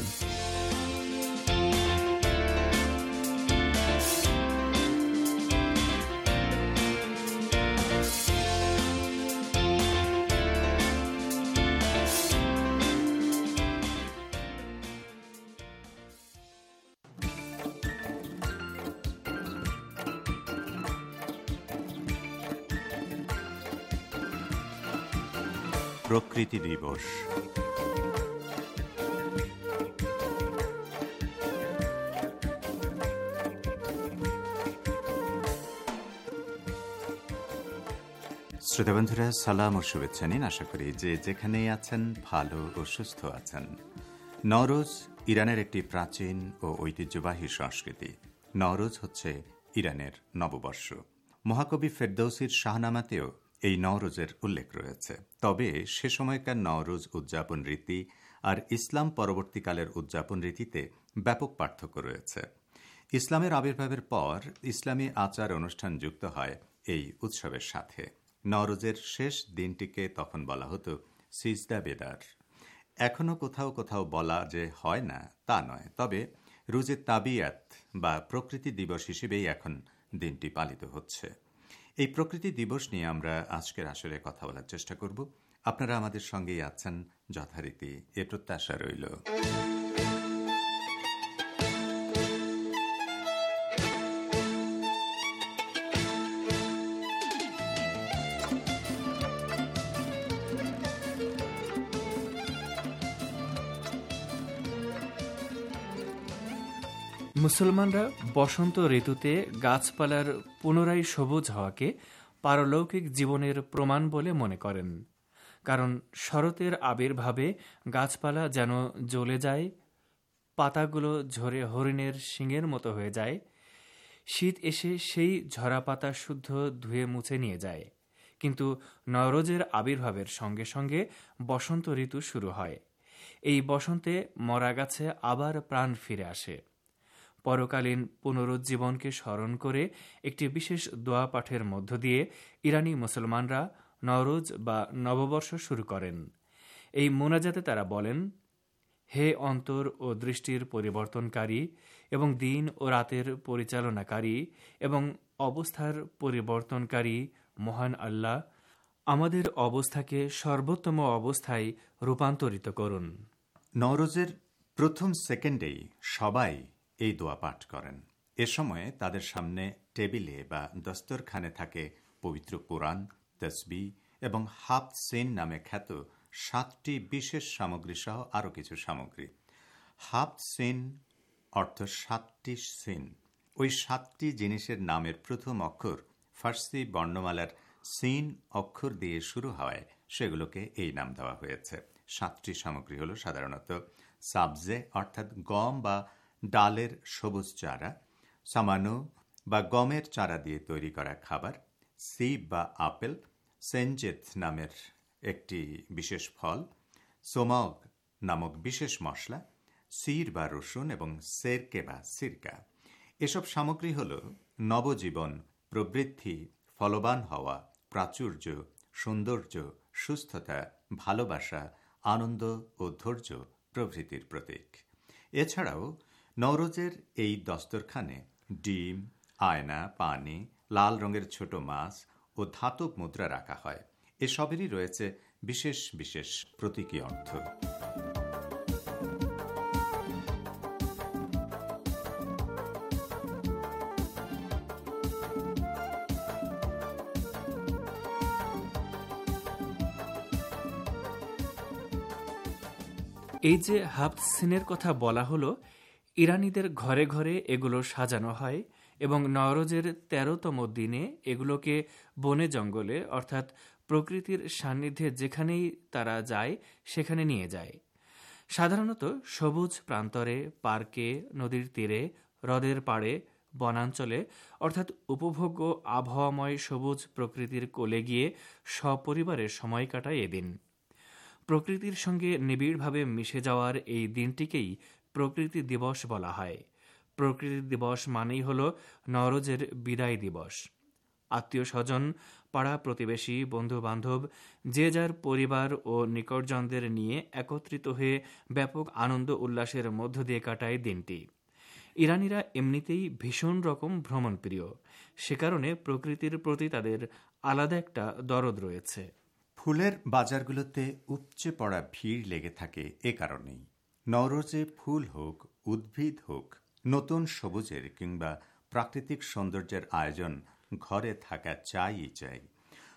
প্রকৃতি দিবস। শ্রোতাবন্ধুরা, সালাম ও শুভেচ্ছা নিন। আশা করি যে যেখানেই আছেন ভালো ও সুস্থ আছেন। নওরোজ ইরানের একটি প্রাচীন ও ঐতিহ্যবাহী সংস্কৃতি। নওরোজ হচ্ছে ইরানের নববর্ষ। মহাকবি ফেরদৌসির শাহনামাতেও এই নওরোজের উল্লেখ রয়েছে। তবে সে সময়কার নওরোজ উদযাপন রীতি আর ইসলাম পরবর্তীকালের উদযাপন রীতিতে ব্যাপক পার্থক্য রয়েছে। ইসলামের আবির্ভাবের পর ইসলামী আচার অনুষ্ঠান যুক্ত হয় এই উৎসবের সাথে। নওরোজের শেষ দিনটিকে তখন বলা হতো সিজদা বেদার। এখনও কোথাও কোথাও বলা যে হয় না তা নয়, তবে রুজে তাবিয়াত বা প্রকৃতি দিবস হিসেবেই এখন দিনটি পালিত হচ্ছে। এই প্রকৃতি দিবস নিয়ে আমরা আজকের আসরে কথা বলার চেষ্টা করব। আপনারা আমাদের সঙ্গেই আছেন যথারীতি, এ প্রত্যাশা রইল। মুসলমানরা বসন্ত ঋতুতে গাছপালার পুনরায় সবুজ হওয়াকে পারলৌকিক জীবনের প্রমাণ বলে মনে করেন। কারণ শরতের আবির্ভাবে গাছপালা যেন জ্বলে যায়, পাতাগুলো ঝরে হরিণের শিঙের মতো হয়ে যায়। শীত এসে সেই ঝরা পাতা শুদ্ধ ধুয়ে মুছে নিয়ে যায়। কিন্তু নওরোজের আবির্ভাবের সঙ্গে সঙ্গে বসন্ত ঋতু শুরু হয়। এই বসন্তে মরা গাছে আবার প্রাণ ফিরে আসে। পরকালীন পুনরুজ্জীবনকে স্মরণ করে একটি বিশেষ দোয়া পাঠের মধ্য দিয়ে ইরানি মুসলমানরা নওরোজ বা নববর্ষ শুরু করেন। এই মোনাজাতে তারা বলেন, হে অন্তর ও দৃষ্টির পরিবর্তনকারী এবং দিন ও রাতের পরিচালনাকারী এবং অবস্থার পরিবর্তনকারী মহান আল্লাহ, আমাদের অবস্থাকে সর্বোত্তম অবস্থায় রূপান্তরিত করুন। নওরোজের প্রথম সেকেন্ডেই সবাই এই দোয়া পাঠ করেন। এ সময় তাদের সামনে টেবিলে বা দস্তরখানে থাকে পবিত্র কোরআন, তসবিহ এবং হাফ সিন নামে খ্যাত সাতটি বিশেষ সামগ্রী সহ আরও কিছু সামগ্রী। হাফ সিন অর্থ সাতটি সিন। ওই সাতটি জিনিসের নামের প্রথম অক্ষর ফার্সি বর্ণমালার সিন অক্ষর দিয়ে শুরু হওয়ায় সেগুলোকে এই নাম দেওয়া হয়েছে। সাতটি সামগ্রী হল সাধারণত সাবজে অর্থাৎ গম বা ডালের সবুজ চারা, সামানো বা গমের চারা দিয়ে তৈরি করা খাবার, সিব বা আপেল, সেনজেত নামের একটি বিশেষ ফল, সোমগ নামক বিশেষ মশলা, সির বা রসুন এবং সেরকে বা সিরকা। এসব সামগ্রী হল নবজীবন, প্রবৃদ্ধি, ফলবান হওয়া, প্রাচুর্য, সৌন্দর্য, সুস্থতা, ভালোবাসা, আনন্দ ও ধৈর্য প্রভৃতির প্রতীক। এছাড়াও নওরোজের এই দস্তরখানে ডিম, আয়না, পানি, লাল রঙের ছোট মাছ ও ধাতব মুদ্রা রাখা হয়। এসবেরই রয়েছে বিশেষ বিশেষ প্রতীকী অর্থ। এই যে হাফ সিনের কথা বলা হলো, ইরানিদের ঘরে ঘরে এগুলো সাজানো হয় এবং নওরোজের তেরোতম দিনে এগুলোকে বনে জঙ্গলে অর্থাৎ প্রকৃতির সান্নিধ্যে যেখানেই তারা যায় সেখানে নিয়ে যায়। সাধারণত সবুজ প্রান্তরে, পার্কে, নদীর তীরে, হ্রদের পাড়ে, বনাঞ্চলে অর্থাৎ উপভোগ্য আবহাওয়াময় সবুজ প্রকৃতির কোলে গিয়ে সপরিবারে সময় কাটায় এদিন। প্রকৃতির সঙ্গে নিবিড়ভাবে মিশে যাওয়ার এই দিনটিকেই প্রকৃতি দিবস বলা হয়। প্রকৃতি দিবস মানেই হল নওরোজের বিদায় দিবস। আত্মীয় স্বজন, পাড়া প্রতিবেশী, বন্ধু বান্ধব যে যার পরিবার ও নিকটজনদের নিয়ে একত্রিত হয়ে ব্যাপক আনন্দ উল্লাসের মধ্য দিয়ে কাটায় দিনটি। ইরানিরা এমনিতেই ভীষণ রকম ভ্রমণপ্রিয়, সে কারণে প্রকৃতির প্রতি তাদের আলাদা একটা দরদ রয়েছে। ফুলের বাজারগুলোতে উপচে পড়া ভিড় লেগে থাকে এ কারণেই। নওরোজে ফুল হোক, উদ্ভিদ হোক, নতুন সবুজের কিংবা প্রাকৃতিক সৌন্দর্যের আয়োজন ঘরে থাকা চাই চাই।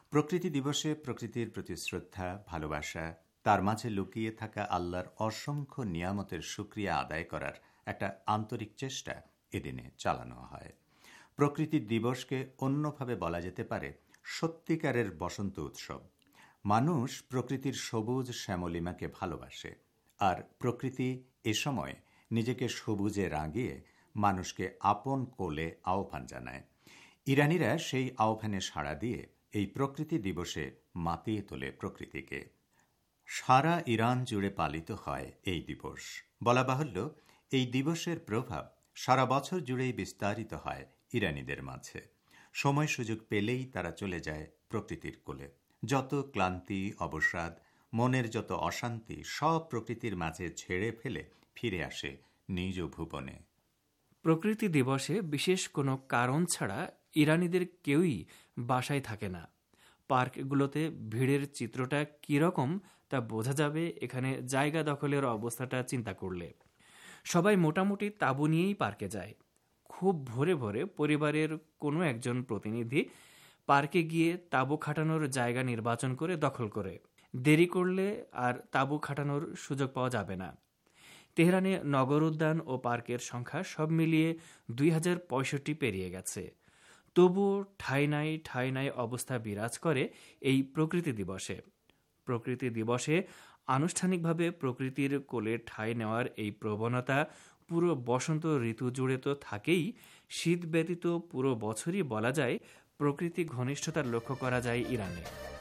প্রকৃতি দিবসে প্রকৃতির প্রতি শ্রদ্ধা, ভালোবাসা, তার মাঝে লুকিয়ে থাকা আল্লাহর অসংখ্য নিয়ামতের শুকরিয়া আদায় করার একটা আন্তরিক চেষ্টা এদিনে চালানো হয়। প্রকৃতি দিবসকে অন্যভাবে বলা যেতে পারে সত্যিকারের বসন্ত উৎসব। মানুষ প্রকৃতির সবুজ শ্যামলিমাকে ভালোবাসে, আর প্রকৃতি এ সময় নিজেকে সবুজে রাঙিয়ে মানুষকে আপন কোলে আহ্বান জানায়। ইরানিরা সেই আহ্বানে সাড়া দিয়ে এই প্রকৃতি দিবসে মাতিয়ে তোলে প্রকৃতিকে। সারা ইরান জুড়ে পালিত হয় এই দিবস। বলা বাহুল্য, এই দিবসের প্রভাব সারা বছর জুড়েই বিস্তারিত হয় ইরানিদের মাঝে। সময় সুযোগ পেলেই তারা চলে যায় প্রকৃতির কোলে। যত ক্লান্তি, অবসাদ, মনের যত অশান্তি সব প্রকৃতির মাঝে ছেড়ে ফেলে ফিরে আসে নিজ ভুবনে। প্রকৃতি দিবসে বিশেষ কোনো কারণ ছাড়া ইরানিদের কেউই বাসায় থাকে না। পার্কগুলোতে ভিড়ের চিত্রটা কীরকম তা বোঝা যাবে এখানে জায়গা দখলের অবস্থাটা চিন্তা করলে। সবাই মোটামুটি তাঁবু নিয়েই পার্কে যায়। খুব ভোরে ভোরে পরিবারের কোনো একজন প্রতিনিধি পার্কে গিয়ে তাঁবু খাটানোর জায়গা নির্বাচন করে দখল করে। দেরি করলে আর তাঁবু খাটানোর সুযোগ পাওয়া যাবে না। তেহরানে নগর উদ্যান ও পার্কের সংখ্যা সব মিলিয়ে দুই হাজার পঁয়ষট্টি পেরিয়ে গেছে। তবুও ঠাঁই নাই ঠাঁই নাই অবস্থা বিরাজ করে এই প্রকৃতি দিবসে। প্রকৃতি দিবসে আনুষ্ঠানিকভাবে প্রকৃতির কোলে ঠাঁই নেওয়ার এই প্রবণতা পুরো বসন্ত ঋতু জুড়ে তো থাকেই, শীত ব্যতীত পুরো বছরই বলা যায় প্রকৃতি ঘনিষ্ঠতার লক্ষ্য করা যায় ইরানে।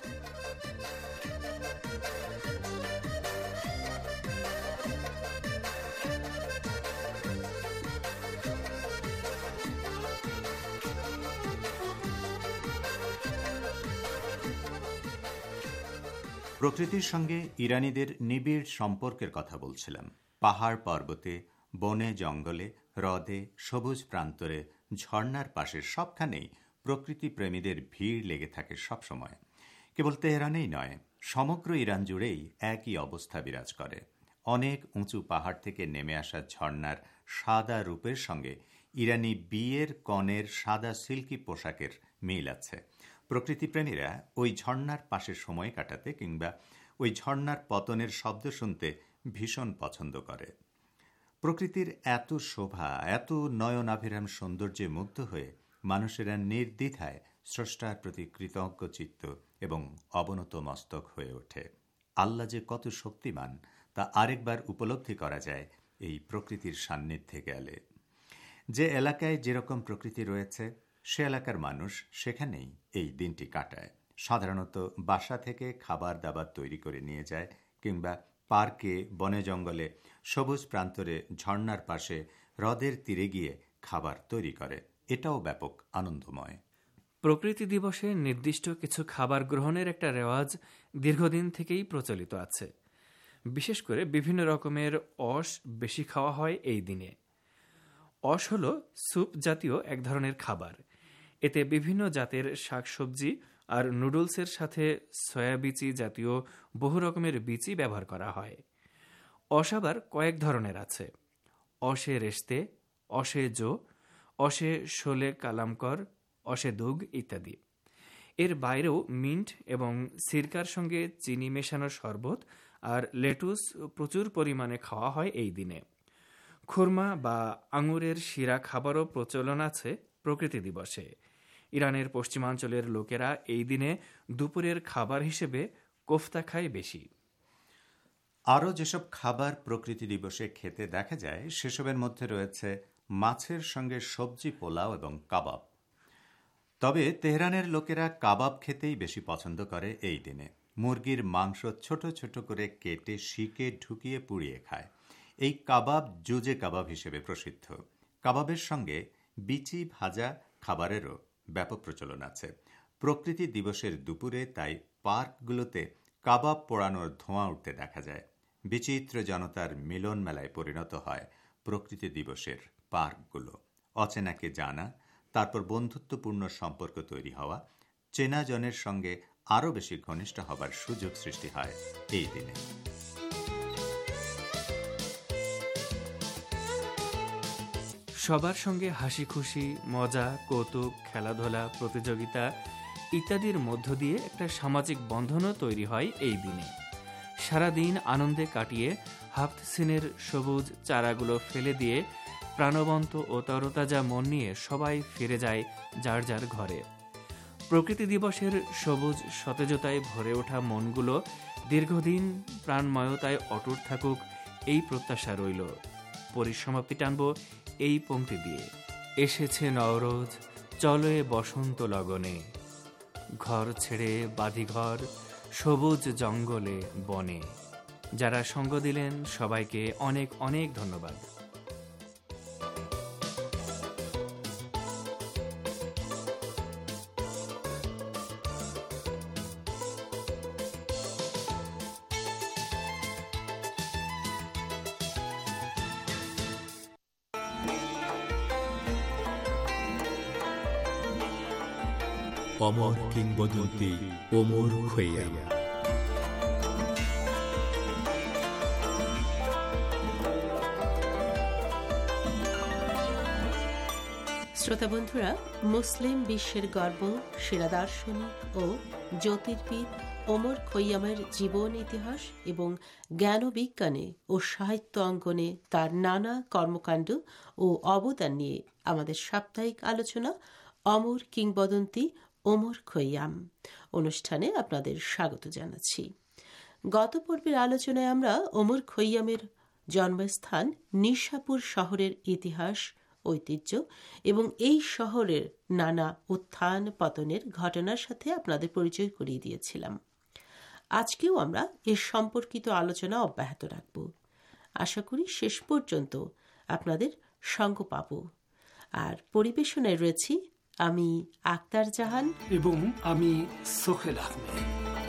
প্রকৃতির সঙ্গে ইরানিদের নিবিড় সম্পর্কের কথা বলছিলাম। পাহাড় পর্বতে, বনে জঙ্গলে, হ্রদে, সবুজ প্রান্তরে, ঝর্ণার পাশে সবখানেই প্রকৃতি প্রেমীদের ভিড় লেগে থাকে সবসময়। কেবল তেহরানেই নয়, সমগ্র ইরান জুড়েই একই অবস্থা বিরাজ করে। অনেক উঁচু পাহাড় থেকে নেমে আসা ঝর্ণার সাদা রূপের সঙ্গে ইরানি বিয়ের কনের সাদা সিল্কি পোশাকের মিল আছে। প্রকৃতিপ্রেমীরা ওই ঝর্ণার পাশে সময় কাটাতে কিংবা ওই ঝর্ণার পতনের শব্দ শুনতে ভীষণ পছন্দ করে। প্রকৃতির এত শোভা, এত নয়নাভিরাম সৌন্দর্যে মুগ্ধ হয়ে মানুষেরা নির্দ্বিধায় স্রষ্টার প্রতি কৃতজ্ঞ চিত্ত এবং অবনত মস্তক হয়ে ওঠে। আল্লাহ যে কত শক্তিমান তা আরেকবার উপলব্ধি করা যায় এই প্রকৃতির সান্নিধ্যে গেলে। যে এলাকায় যেরকম প্রকৃতি রয়েছে সে এলাকার মানুষ সেখানেই এই দিনটি কাটায়। সাধারণত বাসা থেকে খাবার দাবার তৈরি করে নিয়ে যায় কিংবা পার্কে, বনে জঙ্গলে, সবুজ প্রান্তরে, ঝর্ণার পাশে, হ্রদের তীরে গিয়ে খাবার তৈরি করে। এটাও ব্যাপক আনন্দময়। প্রকৃতি দিবসে নির্দিষ্ট কিছু খাবার গ্রহণের একটা রেওয়াজ দীর্ঘদিন থেকেই প্রচলিত আছে। বিশেষ করে বিভিন্ন রকমের অশ বেশি খাওয়া হয় এই দিনে। অশ হল স্যুপ জাতীয় এক ধরনের খাবার। এতে বিভিন্ন জাতের শাকসবজি আর নুডলসের সাথে সয়াবিচি জাতীয় বহু রকমের বিচি ব্যবহার করা হয়। অশ আবার কয়েক ধরনের আছে: অশে রেশতে, অশে জো, অশে শোলে কালামকর, অশে দুগ ইত্যাদি। এর বাইরেও মিন্ট এবং সিরকার সঙ্গে চিনি মেশানো শরবত আর লেটুস প্রচুর পরিমাণে খাওয়া হয় এই দিনে। খুরমা বা আঙুরের শিরা খাবারও প্রচলন আছে প্রকৃতি দিবসে। ইরানের পশ্চিমাঞ্চলের লোকেরা এই দিনে দুপুরের খাবার হিসেবে কোফতা খায় বেশি। আরও যেসব খাবার প্রকৃতি দিবসে খেতে দেখা যায় সেসবের মধ্যে রয়েছে মাছের সঙ্গে সবজি পোলাও এবং কাবাব। তবে তেহরানের লোকেরা কাবাব খেতেই বেশি পছন্দ করে এই দিনে। মুরগির মাংস ছোট ছোট করে কেটে শিকে ঢুকিয়ে পুড়িয়ে খায়। এই কাবাব জুজে কাবাব হিসেবে প্রসিদ্ধ। কাবাবের সঙ্গে বিচি ভাজা খাবারেরও ব্যাপক প্রচলন আছে। প্রকৃতি দিবসের দুপুরে তাই পার্কগুলোতে কাবাব পোড়ানোর ধোঁয়া উঠতে দেখা যায়। বিচিত্র জনতার মিলন মেলায় পরিণত হয় প্রকৃতি দিবসের পার্কগুলো। অচেনাকে জানা, তারপর বন্ধুত্বপূর্ণ সম্পর্ক তৈরি হওয়া, চেনা জনের সঙ্গে আরও বেশি ঘনিষ্ঠ হবার সুযোগ সৃষ্টি হয় এই দিনে। সবার সঙ্গে হাসি খুশি, মজা, কৌতুক, খেলাধুলা, প্রতিযোগিতা ইত্যাদির মধ্য দিয়ে একটা সামাজিক বন্ধনও তৈরি হয় এই দিনে। সারাদিন আনন্দে কাটিয়ে হাফসিনের সবুজ চারাগুলো ফেলে দিয়ে প্রাণবন্ত ও তরতাজা মন নিয়ে সবাই ফিরে যায় যার যার ঘরে। প্রকৃতি দিবসের সবুজ সতেজতায় ভরে ওঠা মনগুলো দীর্ঘদিন প্রাণময়তায় অটুট থাকুক, এই প্রত্যাশা রইল। পরিসমাপ্তি টানব এই পংক্তি দিয়ে। এসেছে নওরোজ, চলো এ বসন্ত লগনে, ঘর ছেড়ে বাড়িঘর সবুজ জঙ্গলে বনে। যারা সঙ্গ দিলেন সবাইকে অনেক অনেক ধন্যবাদ। অমর কিংবদন্তি ওমর খৈয়াম। শ্রোতা বন্ধুরা, মুসলিম বিশ্বের গর্ব, সেরা দার্শনিক ও জ্যোতির্বিদ ওমর খৈয়ামের জীবন ইতিহাস এবং জ্ঞান বিজ্ঞানে ও সাহিত্য অঙ্গনে তার নানা কর্মকাণ্ড ও অবদান নিয়ে আমাদের সাপ্তাহিক আলোচনা অমর কিংবদন্তি ওমর খৈয়াম অনুষ্ঠানে আপনাদের স্বাগত জানাচ্ছি। গত পর্বের আলোচনায় আমরা ওমর খৈয়ামের জন্মস্থান নিশাপুর শহরের ইতিহাস, ঐতিহ্য এবং এই শহরের নানা উত্থান পতনের ঘটনার সাথে আপনাদের পরিচয় করিয়ে দিয়েছিলাম। আজকেও আমরা এর সম্পর্কিত আলোচনা অব্যাহত রাখব। আশা করি শেষ পর্যন্ত আপনাদের সঙ্গ পাব। আর পরিবেশনায় রয়েছি আমি আক্তার জাহান এবং আমি সোহেল আহমেদ।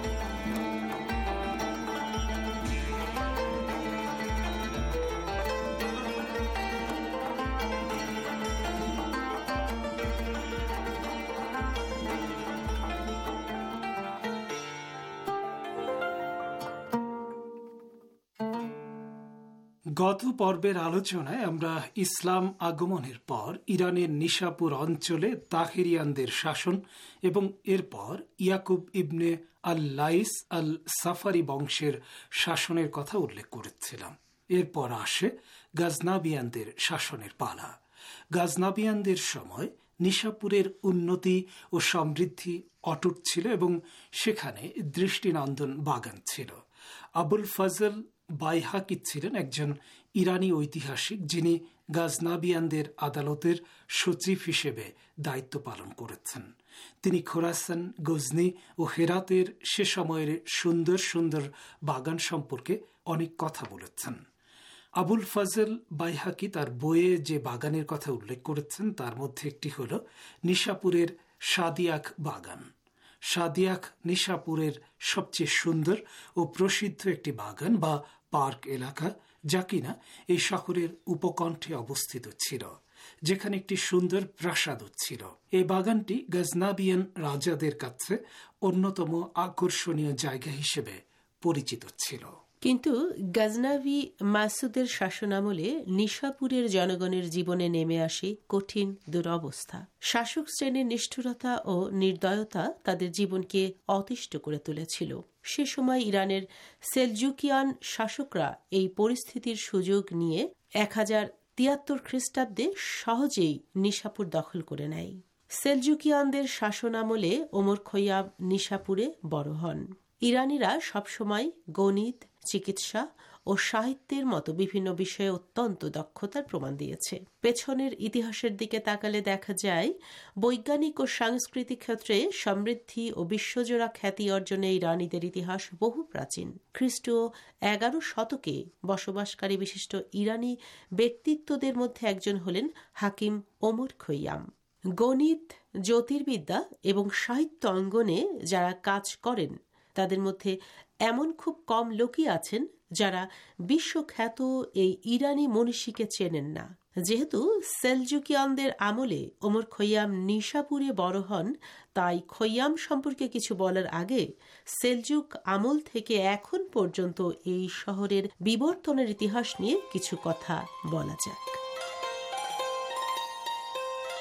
গত পর্বের আলোচনায় আমরা ইসলাম আগমনের পর ইরানের নিশাপুর অঞ্চলে তাহেরিয়ানদের শাসন এবং এরপর Yaqub ibn al Layth al Saffari বংশের শাসনের কথা উল্লেখ করেছিলাম। এরপর আসে গাজনাবিয়ানদের শাসনের পালা। গাজনাবিয়ানদের সময় নিশাপুরের উন্নতি ও সমৃদ্ধি অটুট ছিল এবং সেখানে দৃষ্টিনন্দন বাগান ছিল। আবুল ফজল বাইহাকি ছিলেন একজন ইরানি ঐতিহাসিক, যিনি গাজনাবিয়ানদের আদালতের সচিব হিসেবে দায়িত্ব পালন করেছেন। তিনি খোরাসান, গজনি ও হেরাতের সে সময়ের সুন্দর সুন্দর বাগান সম্পর্কে অনেক কথা বলেছেন। আবুল ফজল বাইহাকি তার বইয়ে যে বাগানের কথা উল্লেখ করেছেন তার মধ্যে একটি হল নিশাপুরের সাদিয়াক বাগান। সাদিয়াক নিশাপুরের সবচেয়ে সুন্দর ও প্রসিদ্ধ একটি বাগান বা পার্ক এলাকা, যা কিনা এই শহরের উপকণ্ঠে অবস্থিত ছিল, যেখানে একটি সুন্দর প্রাসাদও ছিল। এই বাগানটি গাজনাবিয়ান রাজাদের কাছে অন্যতম আকর্ষণীয় জায়গা হিসেবে পরিচিত ছিল। কিন্তু গাজনাভি মাসুদের শাসনামলে নিশাপুরের জনগণের জীবনে নেমে আসে কঠিন দুরবস্থা। শাসক শ্রেণীর নিষ্ঠুরতা ও নির্দয়তা তাদের জীবনকে অতিষ্ঠ করে তুলেছিল। সে সময় ইরানের সেলজুকিয়ান শাসকরা এই পরিস্থিতির সুযোগ নিয়ে এক হাজার তিয়াত্তর খ্রিস্টাব্দে সহজেই নিশাপুর দখল করে নেয়। সেলজুকিয়ানদের শাসনামলে ওমর খৈয়াম নিশাপুরে বড় হন। ইরানিরা সবসময় গণিত, চিকিৎসা ও সাহিত্যের মতো বিভিন্ন বিষয়ে অত্যন্ত দক্ষতার প্রমাণ দিয়েছে। পেছনের ইতিহাসের দিকে তাকালে দেখা যায় বৈজ্ঞানিক ও সাংস্কৃতিক ক্ষেত্রে সমৃদ্ধি ও বিশ্বজোড়া খ্যাতি অর্জনে ইরানিদের ইতিহাস বহু প্রাচীন। খ্রিস্টীয় এগারো শতকে বসবাসকারী বিশিষ্ট ইরানি ব্যক্তিত্বদের মধ্যে একজন হলেন হাকিম ওমর খৈয়াম। গণিত, জ্যোতির্বিদ্যা এবং সাহিত্য অঙ্গনে যারা কাজ করেন তাদের মধ্যে এমন খুব কম লোকই আছেন যারা বিশ্বখ্যাত এই ইরানি মনীষীকে চেনেন না। যেহেতু সেলজুকিয়ানদের আমলে ওমর খৈয়াম নিশাপুরে বড় হন, তাই খৈয়াম সম্পর্কে কিছু বলার আগে সেলজুক আমল থেকে এখন পর্যন্ত এই শহরের বিবর্তনের ইতিহাস নিয়ে কিছু কথা বলা যাক।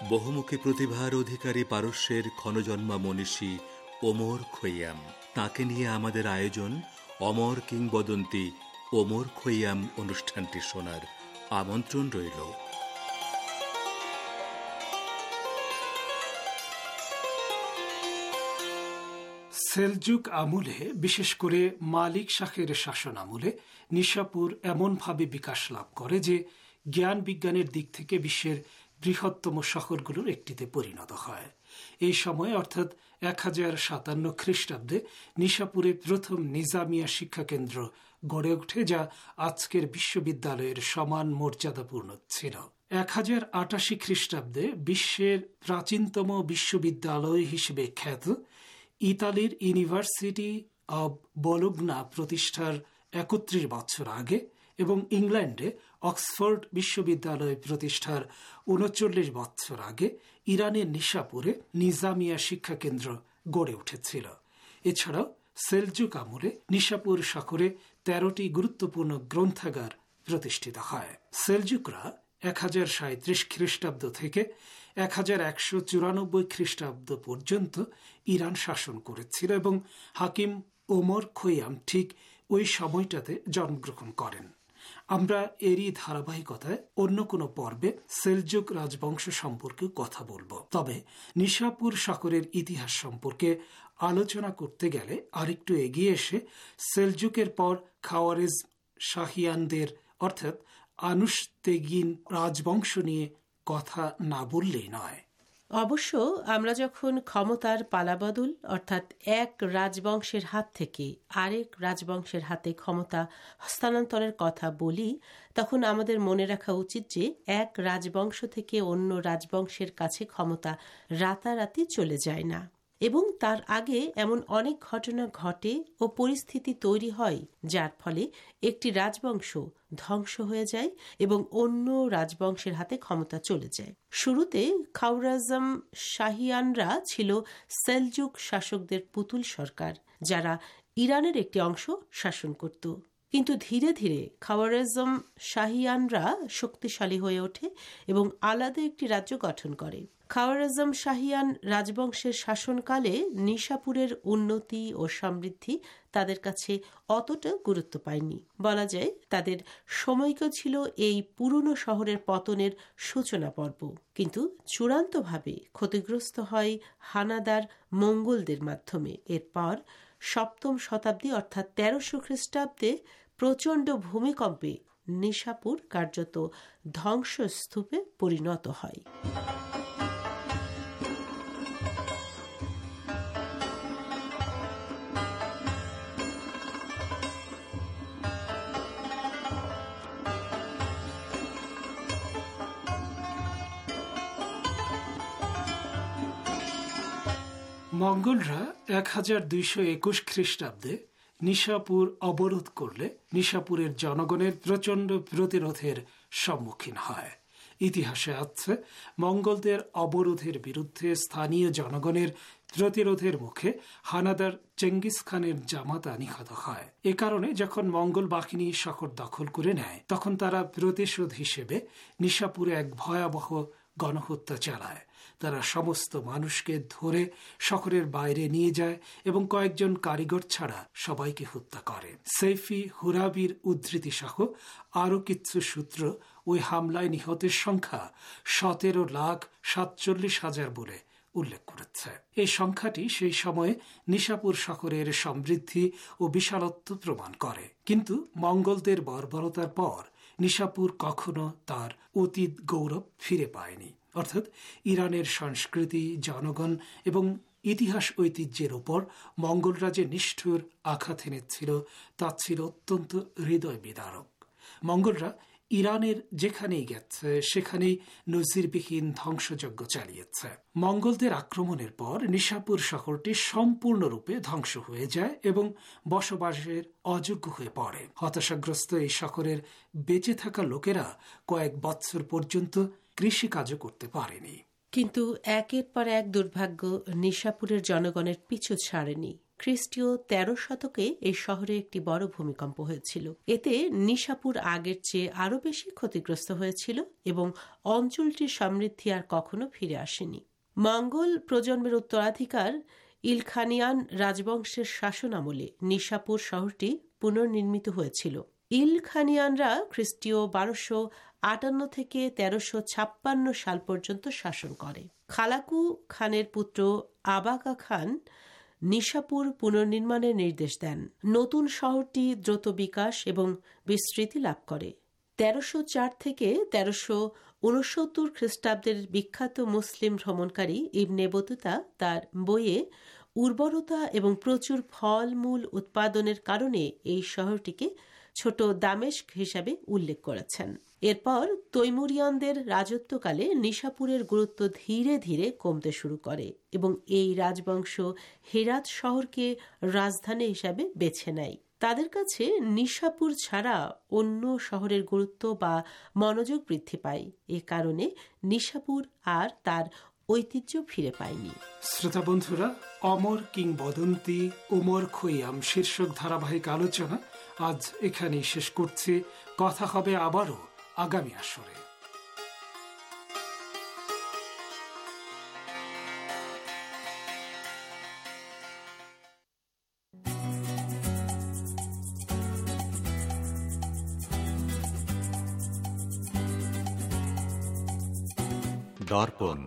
বহুমুখী প্রতিভার অধিকারী পারস্যের ক্ষণজন্মা মনীষী ওমর খৈয়াম, তাকে নিয়ে আমাদের আয়োজন অমর কিংবদন্তি ওমর খৈয়াম অনুষ্ঠানটি শোনার আমন্ত্রণ রইল। সেলজুক আমলে, বিশেষ করে মালিক শাহের শাসন আমলে নিশাপুর এমনভাবে বিকাশ লাভ করে যে জ্ঞান বিজ্ঞানের দিক থেকে বিশ্বের বৃহত্তম শহরগুলোর একটিতে পরিণত হয়। এই সময় অর্থাৎ এক হাজার সাতান্ন খ্রিস্টাব্দে নিশাপুরে প্রথম নিজামিয়া শিক্ষা কেন্দ্র গড়ে ওঠে, যা আজকের বিশ্ববিদ্যালয়ের সমান মর্যাদাপূর্ণ ছিল। এক হাজার আটাশি খ্রিস্টাব্দে বিশ্বের প্রাচীনতম বিশ্ববিদ্যালয় হিসেবে খ্যাত ইতালির ইউনিভার্সিটি অব বলোগনা প্রতিষ্ঠার একত্রিশ বছর আগে এবং ইংল্যান্ডে অক্সফোর্ড বিশ্ববিদ্যালয় প্রতিষ্ঠার উনচল্লিশ বছর আগে ইরানের নিশাপুরে নিজামিয়া শিক্ষা কেন্দ্র গড়ে উঠেছিল। এছাড়াও সেলজুক আমলে নিশাপুর শহরে তেরোটি গুরুত্বপূর্ণ গ্রন্থাগার প্রতিষ্ঠিত হয়। সেলজুকরা এক হাজার সাঁত্রিশ খ্রিস্টাব্দ থেকে এক হাজার একশো চুরানব্বই খ্রিস্টাব্দ পর্যন্ত ইরান শাসন করেছিল এবং হাকিম ওমর খৈয়াম ঠিক ওই সময়টাতে জন্মগ্রহণ করেন। আমরা এরই ধারাবাহিকতায় অন্য কোনো পর্বে সেলজুক রাজবংশ সম্পর্কে কথা বলবো। তবে নিশাপুর শহরের ইতিহাস সম্পর্কে আলোচনা করতে গেলে আরেকটু এগিয়ে এসে সেলজুকের পর খাওয়ারেজ শাহিয়ানদের অর্থাৎ আনুশতেগিন রাজবংশ নিয়ে কথা না বললেই নয়। অবশ্য আমরা যখন ক্ষমতার পালাবদল অর্থাৎ এক রাজবংশের হাত থেকে আরেক রাজবংশের হাতে ক্ষমতা হস্তান্তরের কথা বলি, তখন আমাদের মনে রাখা উচিত যে এক রাজবংশ থেকে অন্য রাজবংশের কাছে ক্ষমতা রাতারাতি চলে যায় না, এবং তার আগে এমন অনেক ঘটনা ঘটে ও পরিস্থিতি তৈরি হয় যার ফলে একটি রাজবংশ ধ্বংস হয়ে যায় এবং অন্য রাজবংশের হাতে ক্ষমতা চলে যায়। শুরুতে খাওরাজম শাহিয়ানরা ছিল সেলজুক শাসকদের পুতুল সরকার, যারা ইরানের একটি অংশ শাসন করত। কিন্তু ধীরে ধীরে খাওয়ারেজম শাহিয়ানরা শক্তিশালী হয়ে ওঠে এবং আলাদা একটি রাজ্য গঠন করে। খাওয়ারেজম শাহিয়ান রাজবংশের শাসনকালে নিশাপুরের উন্নতি ও সমৃদ্ধি তাদের কাছে অতটা গুরুত্ব পায়নি। বলা যায় তাদের সময়কে ছিল এই পুরনো শহরের পতনের সূচনা পর্ব, কিন্তু চূড়ান্তভাবে ক্ষতিগ্রস্ত হয় হানাদার মঙ্গলদের মাধ্যমে। এরপর সপ্তম শতাব্দী অর্থাৎ তেরোশো খ্রিস্টাব্দে প্রচণ্ড ভূমিকম্পে নিশাপুর কার্যত ধ্বংসস্তূপে পরিণত হয়। মঙ্গলরা এক হাজার দুইশো একুশ খ্রিস্টাব্দে নিশাপুর অবরোধ করলে নিশাপুরের জনগণের প্রচণ্ড প্রতিরোধের সম্মুখীন হয়। ইতিহাসে আছে মঙ্গলদের অবরোধের বিরুদ্ধে স্থানীয় জনগণের প্রতিরোধের মুখে হানাদার চেঙ্গিস খানের জামাতা নিহত হয়। এ কারণে যখন মঙ্গল বাহিনী শহর দখল করে নেয়, তখন তারা প্রতিশোধ হিসেবে নিশাপুরে এক ভয়াবহ গণহত্যা চালায়। তারা সমস্ত মানুষকে ধরে শহরের বাইরে নিয়ে যায় এবং কয়েকজন কারিগর ছাড়া সবাইকে হত্যা করে। সৈফি হুরাবির উদ্ধৃতি সহ আরও কিছু সূত্র ওই হামলায় নিহতের সংখ্যা সতেরো লাখ সাতচল্লিশ হাজার বলে উল্লেখ করেছে। এই সংখ্যাটি সেই সময়ে নিশাপুর শহরের সমৃদ্ধি ও বিশালত্ব প্রমাণ করে। কিন্তু মঙ্গলদের বর্বরতার পর নিশাপুর কখনো তার অতীত গৌরব ফিরে পায়নি। অর্থাৎ ইরানের সংস্কৃতি, জনগণ এবং ইতিহাস ঐতিহ্যের ওপর মঙ্গলরা যে নিষ্ঠুর আঘাত এনেছিল তা ছিল অত্যন্ত হৃদয় বিদারক। মঙ্গলরা ইরানের যেখানেই গেছে সেখানেই নজিরবিহীন ধ্বংসযজ্ঞ চালিয়েছে। মঙ্গলদের আক্রমণের পর নিশাপুর শহরটি সম্পূর্ণরূপে ধ্বংস হয়ে যায় এবং বসবাসের অযোগ্য হয়ে পড়ে। হতাশাগ্রস্ত এই শহরের বেঁচে থাকা লোকেরা কয়েক বছর পর্যন্ত কৃষিকাজও করতে পারেনি। কিন্তু একের পর এক দুর্ভাগ্য নিশাপুরের জনগণের পিছু ছাড়েনি। খ্রিস্টীয় তেরো শতকে এই শহরে একটি বড় ভূমিকম্প হয়েছিল। এতে নিশাপুর আগের চেয়ে আরও বেশি ক্ষতিগ্রস্ত হয়েছিল এবং অঞ্চলটির সমৃদ্ধি আর কখনো ফিরে আসেনি। মঙ্গল প্রজন্মের উত্তরাধিকার ইলখানিয়ান রাজবংশের শাসনামলে নিশাপুর শহরটি পুনর্নির্মিত হয়েছিল। ইলখানিয়ানরা খ্রিস্টীয় বারোশো আটান্ন থেকে তেরোশো ছাপ্পান্ন সাল পর্যন্ত শাসন করে। খালাকু খানের পুত্র আবাকা খান নিশাপুর পুনর্নির্মাণের নির্দেশ দেন। নতুন শহরটি দ্রুত বিকাশ এবং বিস্তৃতি লাভ করে। তেরোশো চার থেকে তেরোশো উনসত্তর খ্রিস্টাব্দের বিখ্যাত মুসলিম ভ্রমণকারী ইবনে বতুতা তার বইয়ে উর্বরতা এবং প্রচুর ফলমূল উৎপাদনের কারণে এই শহরটিকে ছোট দামেস্ক হিসাবে উল্লেখ করেছেন। এরপর তৈমুরিয়ানদের রাজত্বকালে নিশাপুরের গুরুত্ব ধীরে ধীরে কমতে শুরু করে এবং এই রাজবংশ হেরাত শহরকে রাজধানী হিসাবে বেছে নেয়। তাদের কাছে নিশাপুর ছাড়া অন্য শহরের গুরুত্ব বা মনোযোগ বৃদ্ধি পায়। এ কারণে নিশাপুর আর তার ঐতিহ্য ফিরে পায়নি। শ্রোতা বন্ধুরা, অমর কিংবদন্তি উমর খৈয়াম শীর্ষক ধারাবাহিক আলোচনা আজ এখানেই শেষ করছি। কথা হবে আবারও আগামী আসরে। দর্পণ।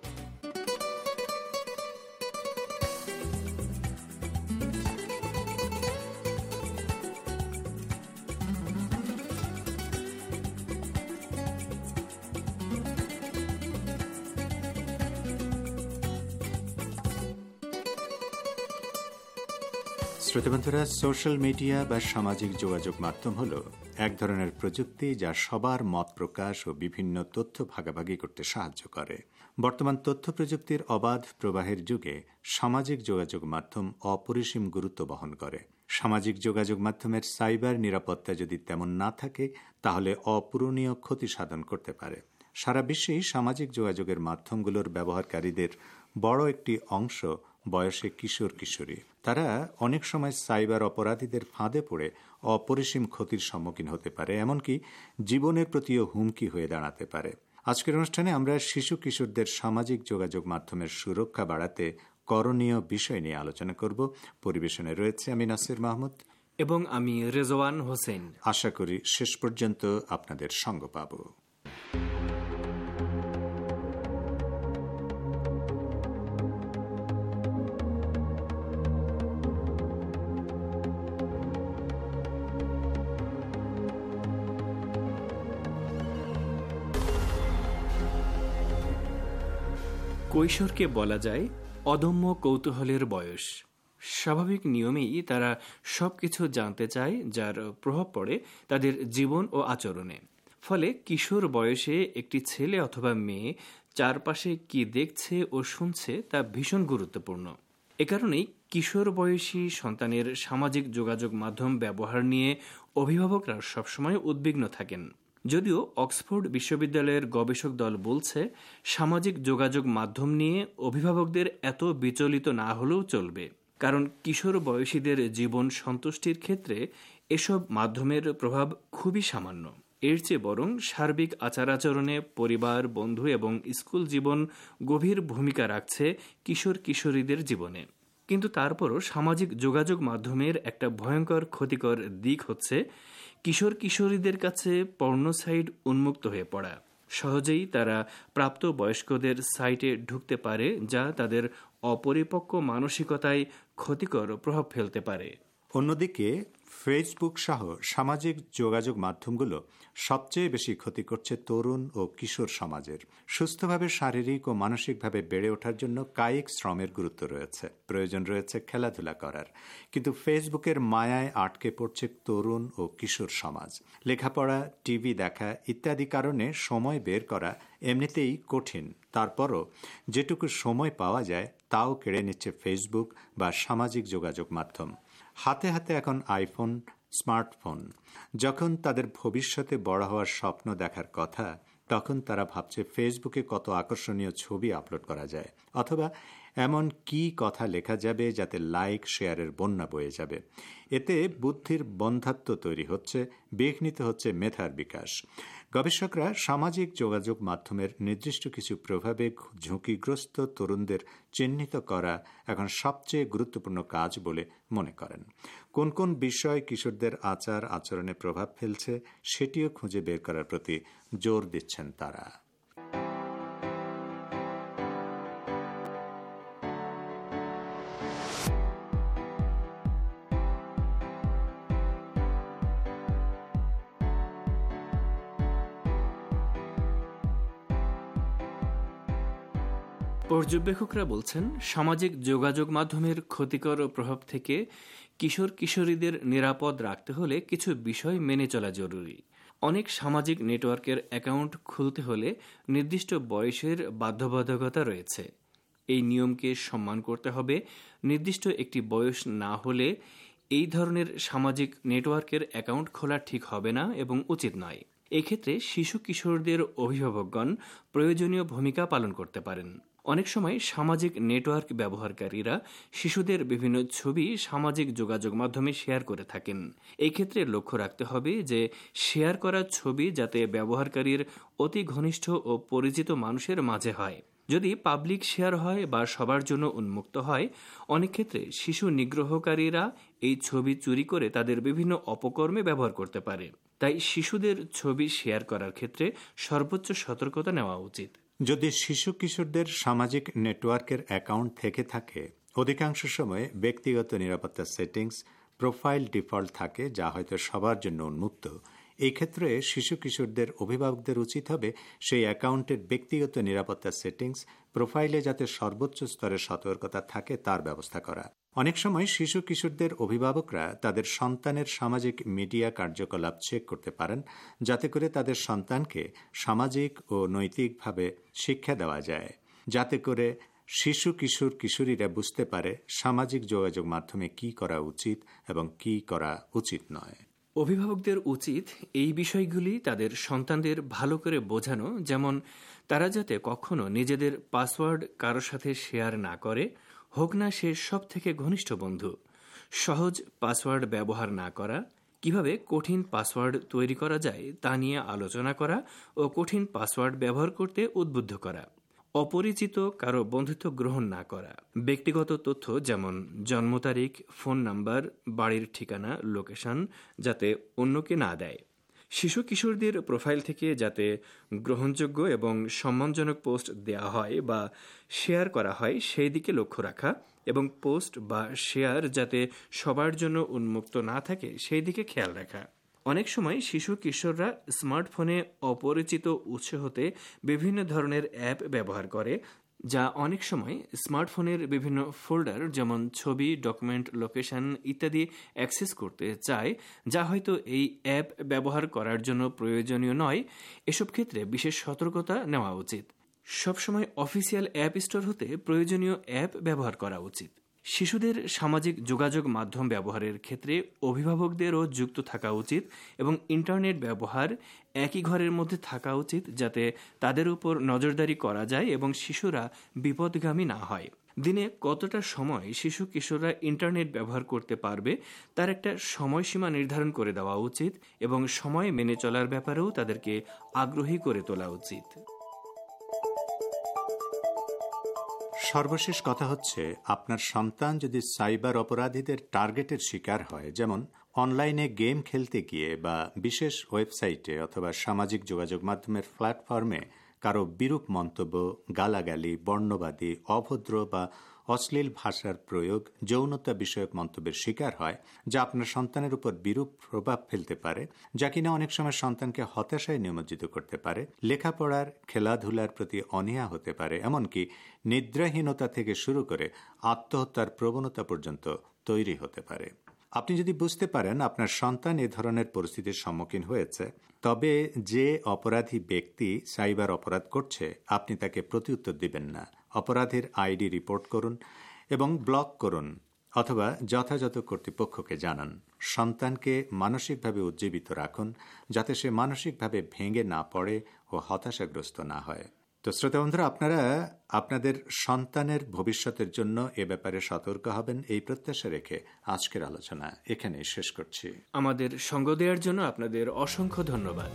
শ্রোতাবন্ধুরা, সোশ্যাল মিডিয়া বা সামাজিক যোগাযোগ মাধ্যম হল এক ধরনের প্রযুক্তি যা সবার মত প্রকাশ ও বিভিন্ন তথ্য ভাগাভাগি করতে সাহায্য করে। বর্তমান তথ্য প্রযুক্তির অবাধ প্রবাহের যুগে সামাজিক যোগাযোগ মাধ্যম অপরিসীম গুরুত্ব বহন করে। সামাজিক যোগাযোগ মাধ্যমের সাইবার নিরাপত্তা যদি তেমন না থাকে তাহলে অপূরণীয় ক্ষতি সাধন করতে পারে। সারা বিশ্বেই সামাজিক যোগাযোগের মাধ্যমগুলোর ব্যবহারকারীদের বড় একটি অংশ বয়সে কিশোর কিশোরী। তারা অনেক সময় সাইবার অপরাধীদের ফাঁদে পড়ে অপরিসীম ক্ষতির সম্মুখীন হতে পারে, এমনকি জীবনের প্রতিও হুমকি হয়ে দাঁড়াতে পারে। আজকের অনুষ্ঠানে আমরা শিশু কিশোরদের সামাজিক যোগাযোগ মাধ্যমের সুরক্ষা বাড়াতে করণীয় বিষয় নিয়ে আলোচনা করব। পরিবেশনে রয়েছে আমি নাসির মাহমুদ এবং আমি রেজওয়ান হোসেন। আশা করি শেষ পর্যন্ত আপনাদের সঙ্গ পাব। কৈশোরকে বলা যায় অদম্য কৌতূহলের বয়স। স্বাভাবিক নিয়মেই তারা সবকিছু জানতে চায় যার প্রভাব পড়ে তাদের জীবন ও আচরণে। ফলে কিশোর বয়সে একটি ছেলে অথবা মেয়ে চারপাশে কি দেখছে ও শুনছে তা ভীষণ গুরুত্বপূর্ণ। এ কারণেই কিশোর বয়সী সন্তানের সামাজিক যোগাযোগ মাধ্যম ব্যবহার নিয়ে অভিভাবকরা সবসময় উদ্বিগ্ন থাকেন। যদিও অক্সফোর্ড বিশ্ববিদ্যালয়ের গবেষক দল বলছে, সামাজিক যোগাযোগ মাধ্যম নিয়ে অভিভাবকদের এত বিচলিত না হলেও চলবে, কারণ কিশোর বয়সীদের জীবন সন্তুষ্টির ক্ষেত্রে এসব মাধ্যমের প্রভাব খুবই সামান্য। এর চেয়ে বরং সার্বিক আচার আচরণে পরিবার, বন্ধু এবং স্কুল জীবন গভীর ভূমিকা রাখছে কিশোর কিশোরীদের জীবনে। কিন্তু তারপরও সামাজিক যোগাযোগ মাধ্যমের একটা ভয়ঙ্কর ক্ষতিকর দিক হচ্ছে কিশোর কিশোরীদের কাছে পর্ন সাইট উন্মুক্ত হয়ে পড়া। সহজেই তারা প্রাপ্ত বয়স্কদের সাইটে ঢুকতে পারে, যা তাদের অপরিপক্ক মানসিকতায় ক্ষতিকর প্রভাব ফেলতে পারে। অন্যদিকে ফেসবুক সহ সামাজিক যোগাযোগ মাধ্যমগুলো সবচেয়ে বেশি ক্ষতি করছে তরুণ ও কিশোর সমাজের। সুস্থভাবে শারীরিক ও মানসিকভাবে বেড়ে ওঠার জন্য কায়িক শ্রমের গুরুত্ব রয়েছে, প্রয়োজন রয়েছে খেলাধুলা করার। কিন্তু ফেসবুকের মায়ায় আটকে পড়ছে তরুণ ও কিশোর সমাজ। লেখাপড়া, টিভি দেখা ইত্যাদি কারণে সময় বের করা এমনিতেই কঠিন। তারপরও যেটুকু সময় পাওয়া যায় তাও কেড়ে নিচ্ছে ফেসবুক বা সামাজিক যোগাযোগ মাধ্যম। হাতে হাতে এখন আইফোন, স্মার্টফোন। যখন তাদের ভবিষ্যতে বড় হওয়ার স্বপ্ন দেখার কথা, তখন তারা ভাবছে ফেসবুকে কত আকর্ষণীয় ছবি আপলোড করা যায়, অথবা এমন কি কথা লেখা যাবে যাতে লাইক শেয়ারের বন্যা বয়ে যাবে। এতে বুদ্ধির বন্ধাত্ব তৈরি হচ্ছে, বিঘ্নিত হচ্ছে মেধার বিকাশ। গবেষকরা সামাজিক যোগাযোগ মাধ্যমের নির্দিষ্ট কিছু প্রভাবে ঝুঁকিগ্রস্ত তরুণদের চিহ্নিত করা এখন সবচেয়ে গুরুত্বপূর্ণ কাজ বলে মনে করেন। কোন কোন বিষয় কিশোরদের আচার আচরণে প্রভাব ফেলছে সেটিও খুঁজে বের করার প্রতি জোর দিচ্ছেন তারা। পর্যবেক্ষকরা বলছেন, সামাজিক যোগাযোগ মাধ্যমের ক্ষতিকর প্রভাব থেকে কিশোর কিশোরীদের নিরাপদ রাখতে হলে কিছু বিষয় মেনে চলা জরুরি। অনেক সামাজিক নেটওয়ার্কের অ্যাকাউন্ট খুলতে হলে নির্দিষ্ট বয়সের বাধ্যবাধকতা রয়েছে। এই নিয়মকে সম্মান করতে হবে। নির্দিষ্ট একটি বয়স না হলে এই ধরনের সামাজিক নেটওয়ার্কের অ্যাকাউন্ট খোলা ঠিক হবে না এবং উচিত নয়। এক্ষেত্রে শিশু কিশোরদের অভিভাবকগণ প্রয়োজনীয় ভূমিকা পালন করতে পারেন। অনেক সময় সামাজিক নেটওয়ার্ক ব্যবহারকারীরা শিশুদের বিভিন্ন ছবি সামাজিক যোগাযোগ মাধ্যমে শেয়ার করে থাকেন। এই ক্ষেত্রে লক্ষ্য রাখতে হবে যে শেয়ার করা ছবি যাতে ব্যবহারকারীর অতি ঘনিষ্ঠ ও পরিচিত মানুষের মাঝে হয়। যদি পাবলিক শেয়ার হয় বা সবার জন্য উন্মুক্ত হয়, অনেক ক্ষেত্রে শিশু নিগ্রহকারীরা এই ছবি চুরি করে তাদের বিভিন্ন অপকর্মে ব্যবহার করতে পারে। তাই শিশুদের ছবি শেয়ার করার ক্ষেত্রে সর্বোচ্চ সতর্কতা নেওয়া উচিত। যদি শিশু কিশোরদের সামাজিক নেটওয়ার্কের অ্যাকাউন্ট থেকে থাকে, অধিকাংশ সময় ব্যক্তিগত নিরাপত্তা সেটিংস, প্রোফাইল ডিফল্ট থাকে যা হয়তো সবার জন্য উন্মুক্ত। এই ক্ষেত্রে শিশু কিশোরদের অভিভাবকদের উচিত হবে সেই অ্যাকাউন্টের ব্যক্তিগত নিরাপত্তা সেটিংস, প্রোফাইলে যাতে সর্বোচ্চ স্তরের সতর্কতা থাকে তার ব্যবস্থা করা। অনেক সময় শিশু কিশোরদের অভিভাবকরা তাদের সন্তানের সামাজিক মিডিয়া কার্যকলাপ চেক করতে পারেন, যাতে করে তাদের সন্তানকে সামাজিক ও নৈতিকভাবে শিক্ষা দেওয়া যায়, যাতে করে শিশু কিশোর কিশোরীরা বুঝতে পারে সামাজিক যোগাযোগ মাধ্যমে কি করা উচিত এবং কি করা উচিত নয়। অভিভাবকদের উচিত এই বিষয়গুলি তাদের সন্তানদের ভালো করে বোঝানো, যেমন তারা যাতে কখনো নিজেদের পাসওয়ার্ড কারোর সাথে শেয়ার না করে, হোক না সে সব থেকে ঘনিষ্ঠ বন্ধু। সহজ পাসওয়ার্ড ব্যবহার না করা, কিভাবে কঠিন পাসওয়ার্ড তৈরি করা যায় তা নিয়ে আলোচনা করা ও কঠিন পাসওয়ার্ড ব্যবহার করতে উদ্বুদ্ধ করা। অপরিচিত কারো বন্ধুত্ব গ্রহণ না করা। ব্যক্তিগত তথ্য যেমন জন্ম তারিখ, ফোন নাম্বার, বাড়ির ঠিকানা, লোকেশন যাতে অন্যকে না দেয়। শিশু কিশোরদের প্রোফাইল থেকে যাতে গ্রহণযোগ্য এবং সম্মানজনক পোস্ট দেওয়া হয় বা শেয়ার করা হয় সেই দিকে লক্ষ্য রাখা এবং পোস্ট বা শেয়ার যাতে সবার জন্য উন্মুক্ত না থাকে সেই দিকে খেয়াল রাখা। অনেক সময় শিশু কিশোররা স্মার্টফোনে অপরিচিত উৎস হতে বিভিন্ন ধরনের অ্যাপ ব্যবহার করে, যা অনেক সময় স্মার্টফোনের বিভিন্ন ফোল্ডার যেমন ছবি, ডকুমেন্ট, লোকেশন ইত্যাদি অ্যাক্সেস করতে চায়, যা হয়তো এই অ্যাপ ব্যবহার করার জন্য প্রয়োজনীয় নয়। এসব ক্ষেত্রে বিশেষ সতর্কতা নেওয়া উচিত। সবসময় অফিসিয়াল অ্যাপ স্টোর হতে প্রয়োজনীয় অ্যাপ ব্যবহার করা উচিত। শিশুদের সামাজিক যোগাযোগ মাধ্যম ব্যবহারের ক্ষেত্রে অভিভাবকদেরও যুক্ত থাকা উচিত এবং ইন্টারনেট ব্যবহার একই ঘরের মধ্যে থাকা উচিত, যাতে তাদের উপর নজরদারি করা যায় এবং শিশুরা বিপদগামী না হয়। দিনে কতটা সময় শিশু কিশোররা ইন্টারনেট ব্যবহার করতে পারবে তার একটা সময়সীমা নির্ধারণ করে দেওয়া উচিত এবং সময় মেনে চলার ব্যাপারেও তাদেরকে আগ্রহী করে তোলা উচিত। সর্বশেষ কথা হচ্ছে, আপনার সন্তান যদি সাইবার অপরাধীদের টার্গেটের শিকার হয়, যেমন অনলাইনে গেম খেলতে গিয়ে বা বিশেষ ওয়েবসাইটে অথবা সামাজিক যোগাযোগ মাধ্যমের প্ল্যাটফর্মে কারো বিরূপ মন্তব্য, গালাগালি, বর্ণবাদী, অভদ্র বা অশ্লীল ভাষার প্রয়োগ, যৌনতা বিষয়ক মন্তব্যের শিকার হয়, যা আপনার সন্তানের উপর বিরূপ প্রভাব ফেলতে পারে, যা কিনা অনেক সময় সন্তানকে হতাশায় নিমজ্জিত করতে পারে, লেখাপড়ার, খেলাধুলার প্রতি অনীহা হতে পারে, এমনকি নিদ্রাহীনতা থেকে শুরু করে আত্মহত্যার প্রবণতা পর্যন্ত তৈরি হতে পারে। আপনি যদি বুঝতে পারেন আপনার সন্তান এ ধরনের পরিস্থিতির সম্মুখীন হয়েছে, তবে যে অপরাধী ব্যক্তি সাইবার অপরাধ করছে আপনি তাকে প্রতিউত্তর দিবেন না। অপরাধের আইডি রিপোর্ট করুন এবং ব্লক করুন অথবা যথাযথ কর্তৃপক্ষকে জানান। সন্তানকে মানসিকভাবে উজ্জীবিত রাখুন যাতে সে মানসিকভাবে ভেঙে না পড়ে ও হতাশাগ্রস্ত না হয়। তো শ্রোতা বন্ধুরা, আপনারা আপনাদের সন্তানের ভবিষ্যতের জন্য এ ব্যাপারে সতর্ক হবেন এই প্রত্যাশা রেখে আজকের আলোচনা এখানে শেষ করছি। আমাদের সঙ্গ দেওয়ার জন্য আপনাদের অসংখ্য ধন্যবাদ।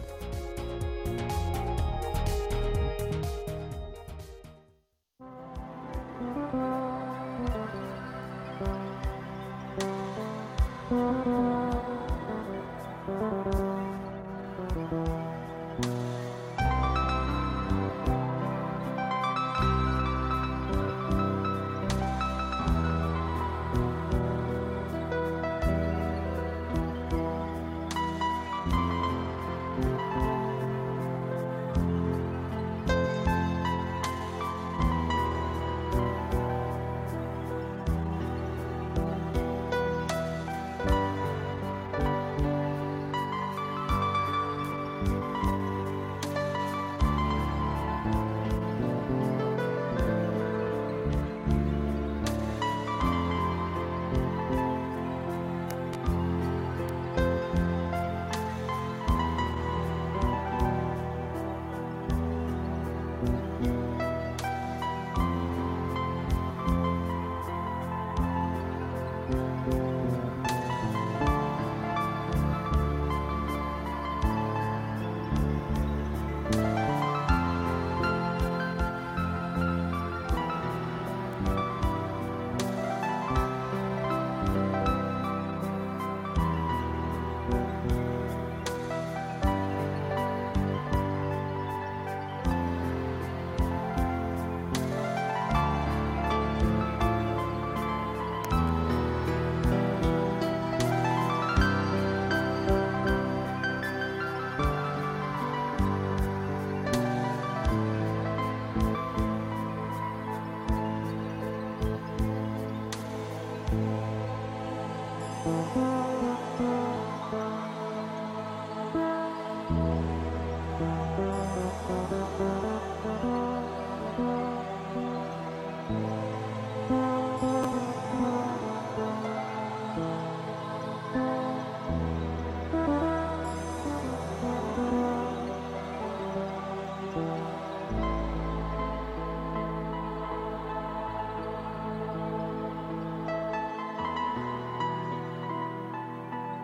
Thank you.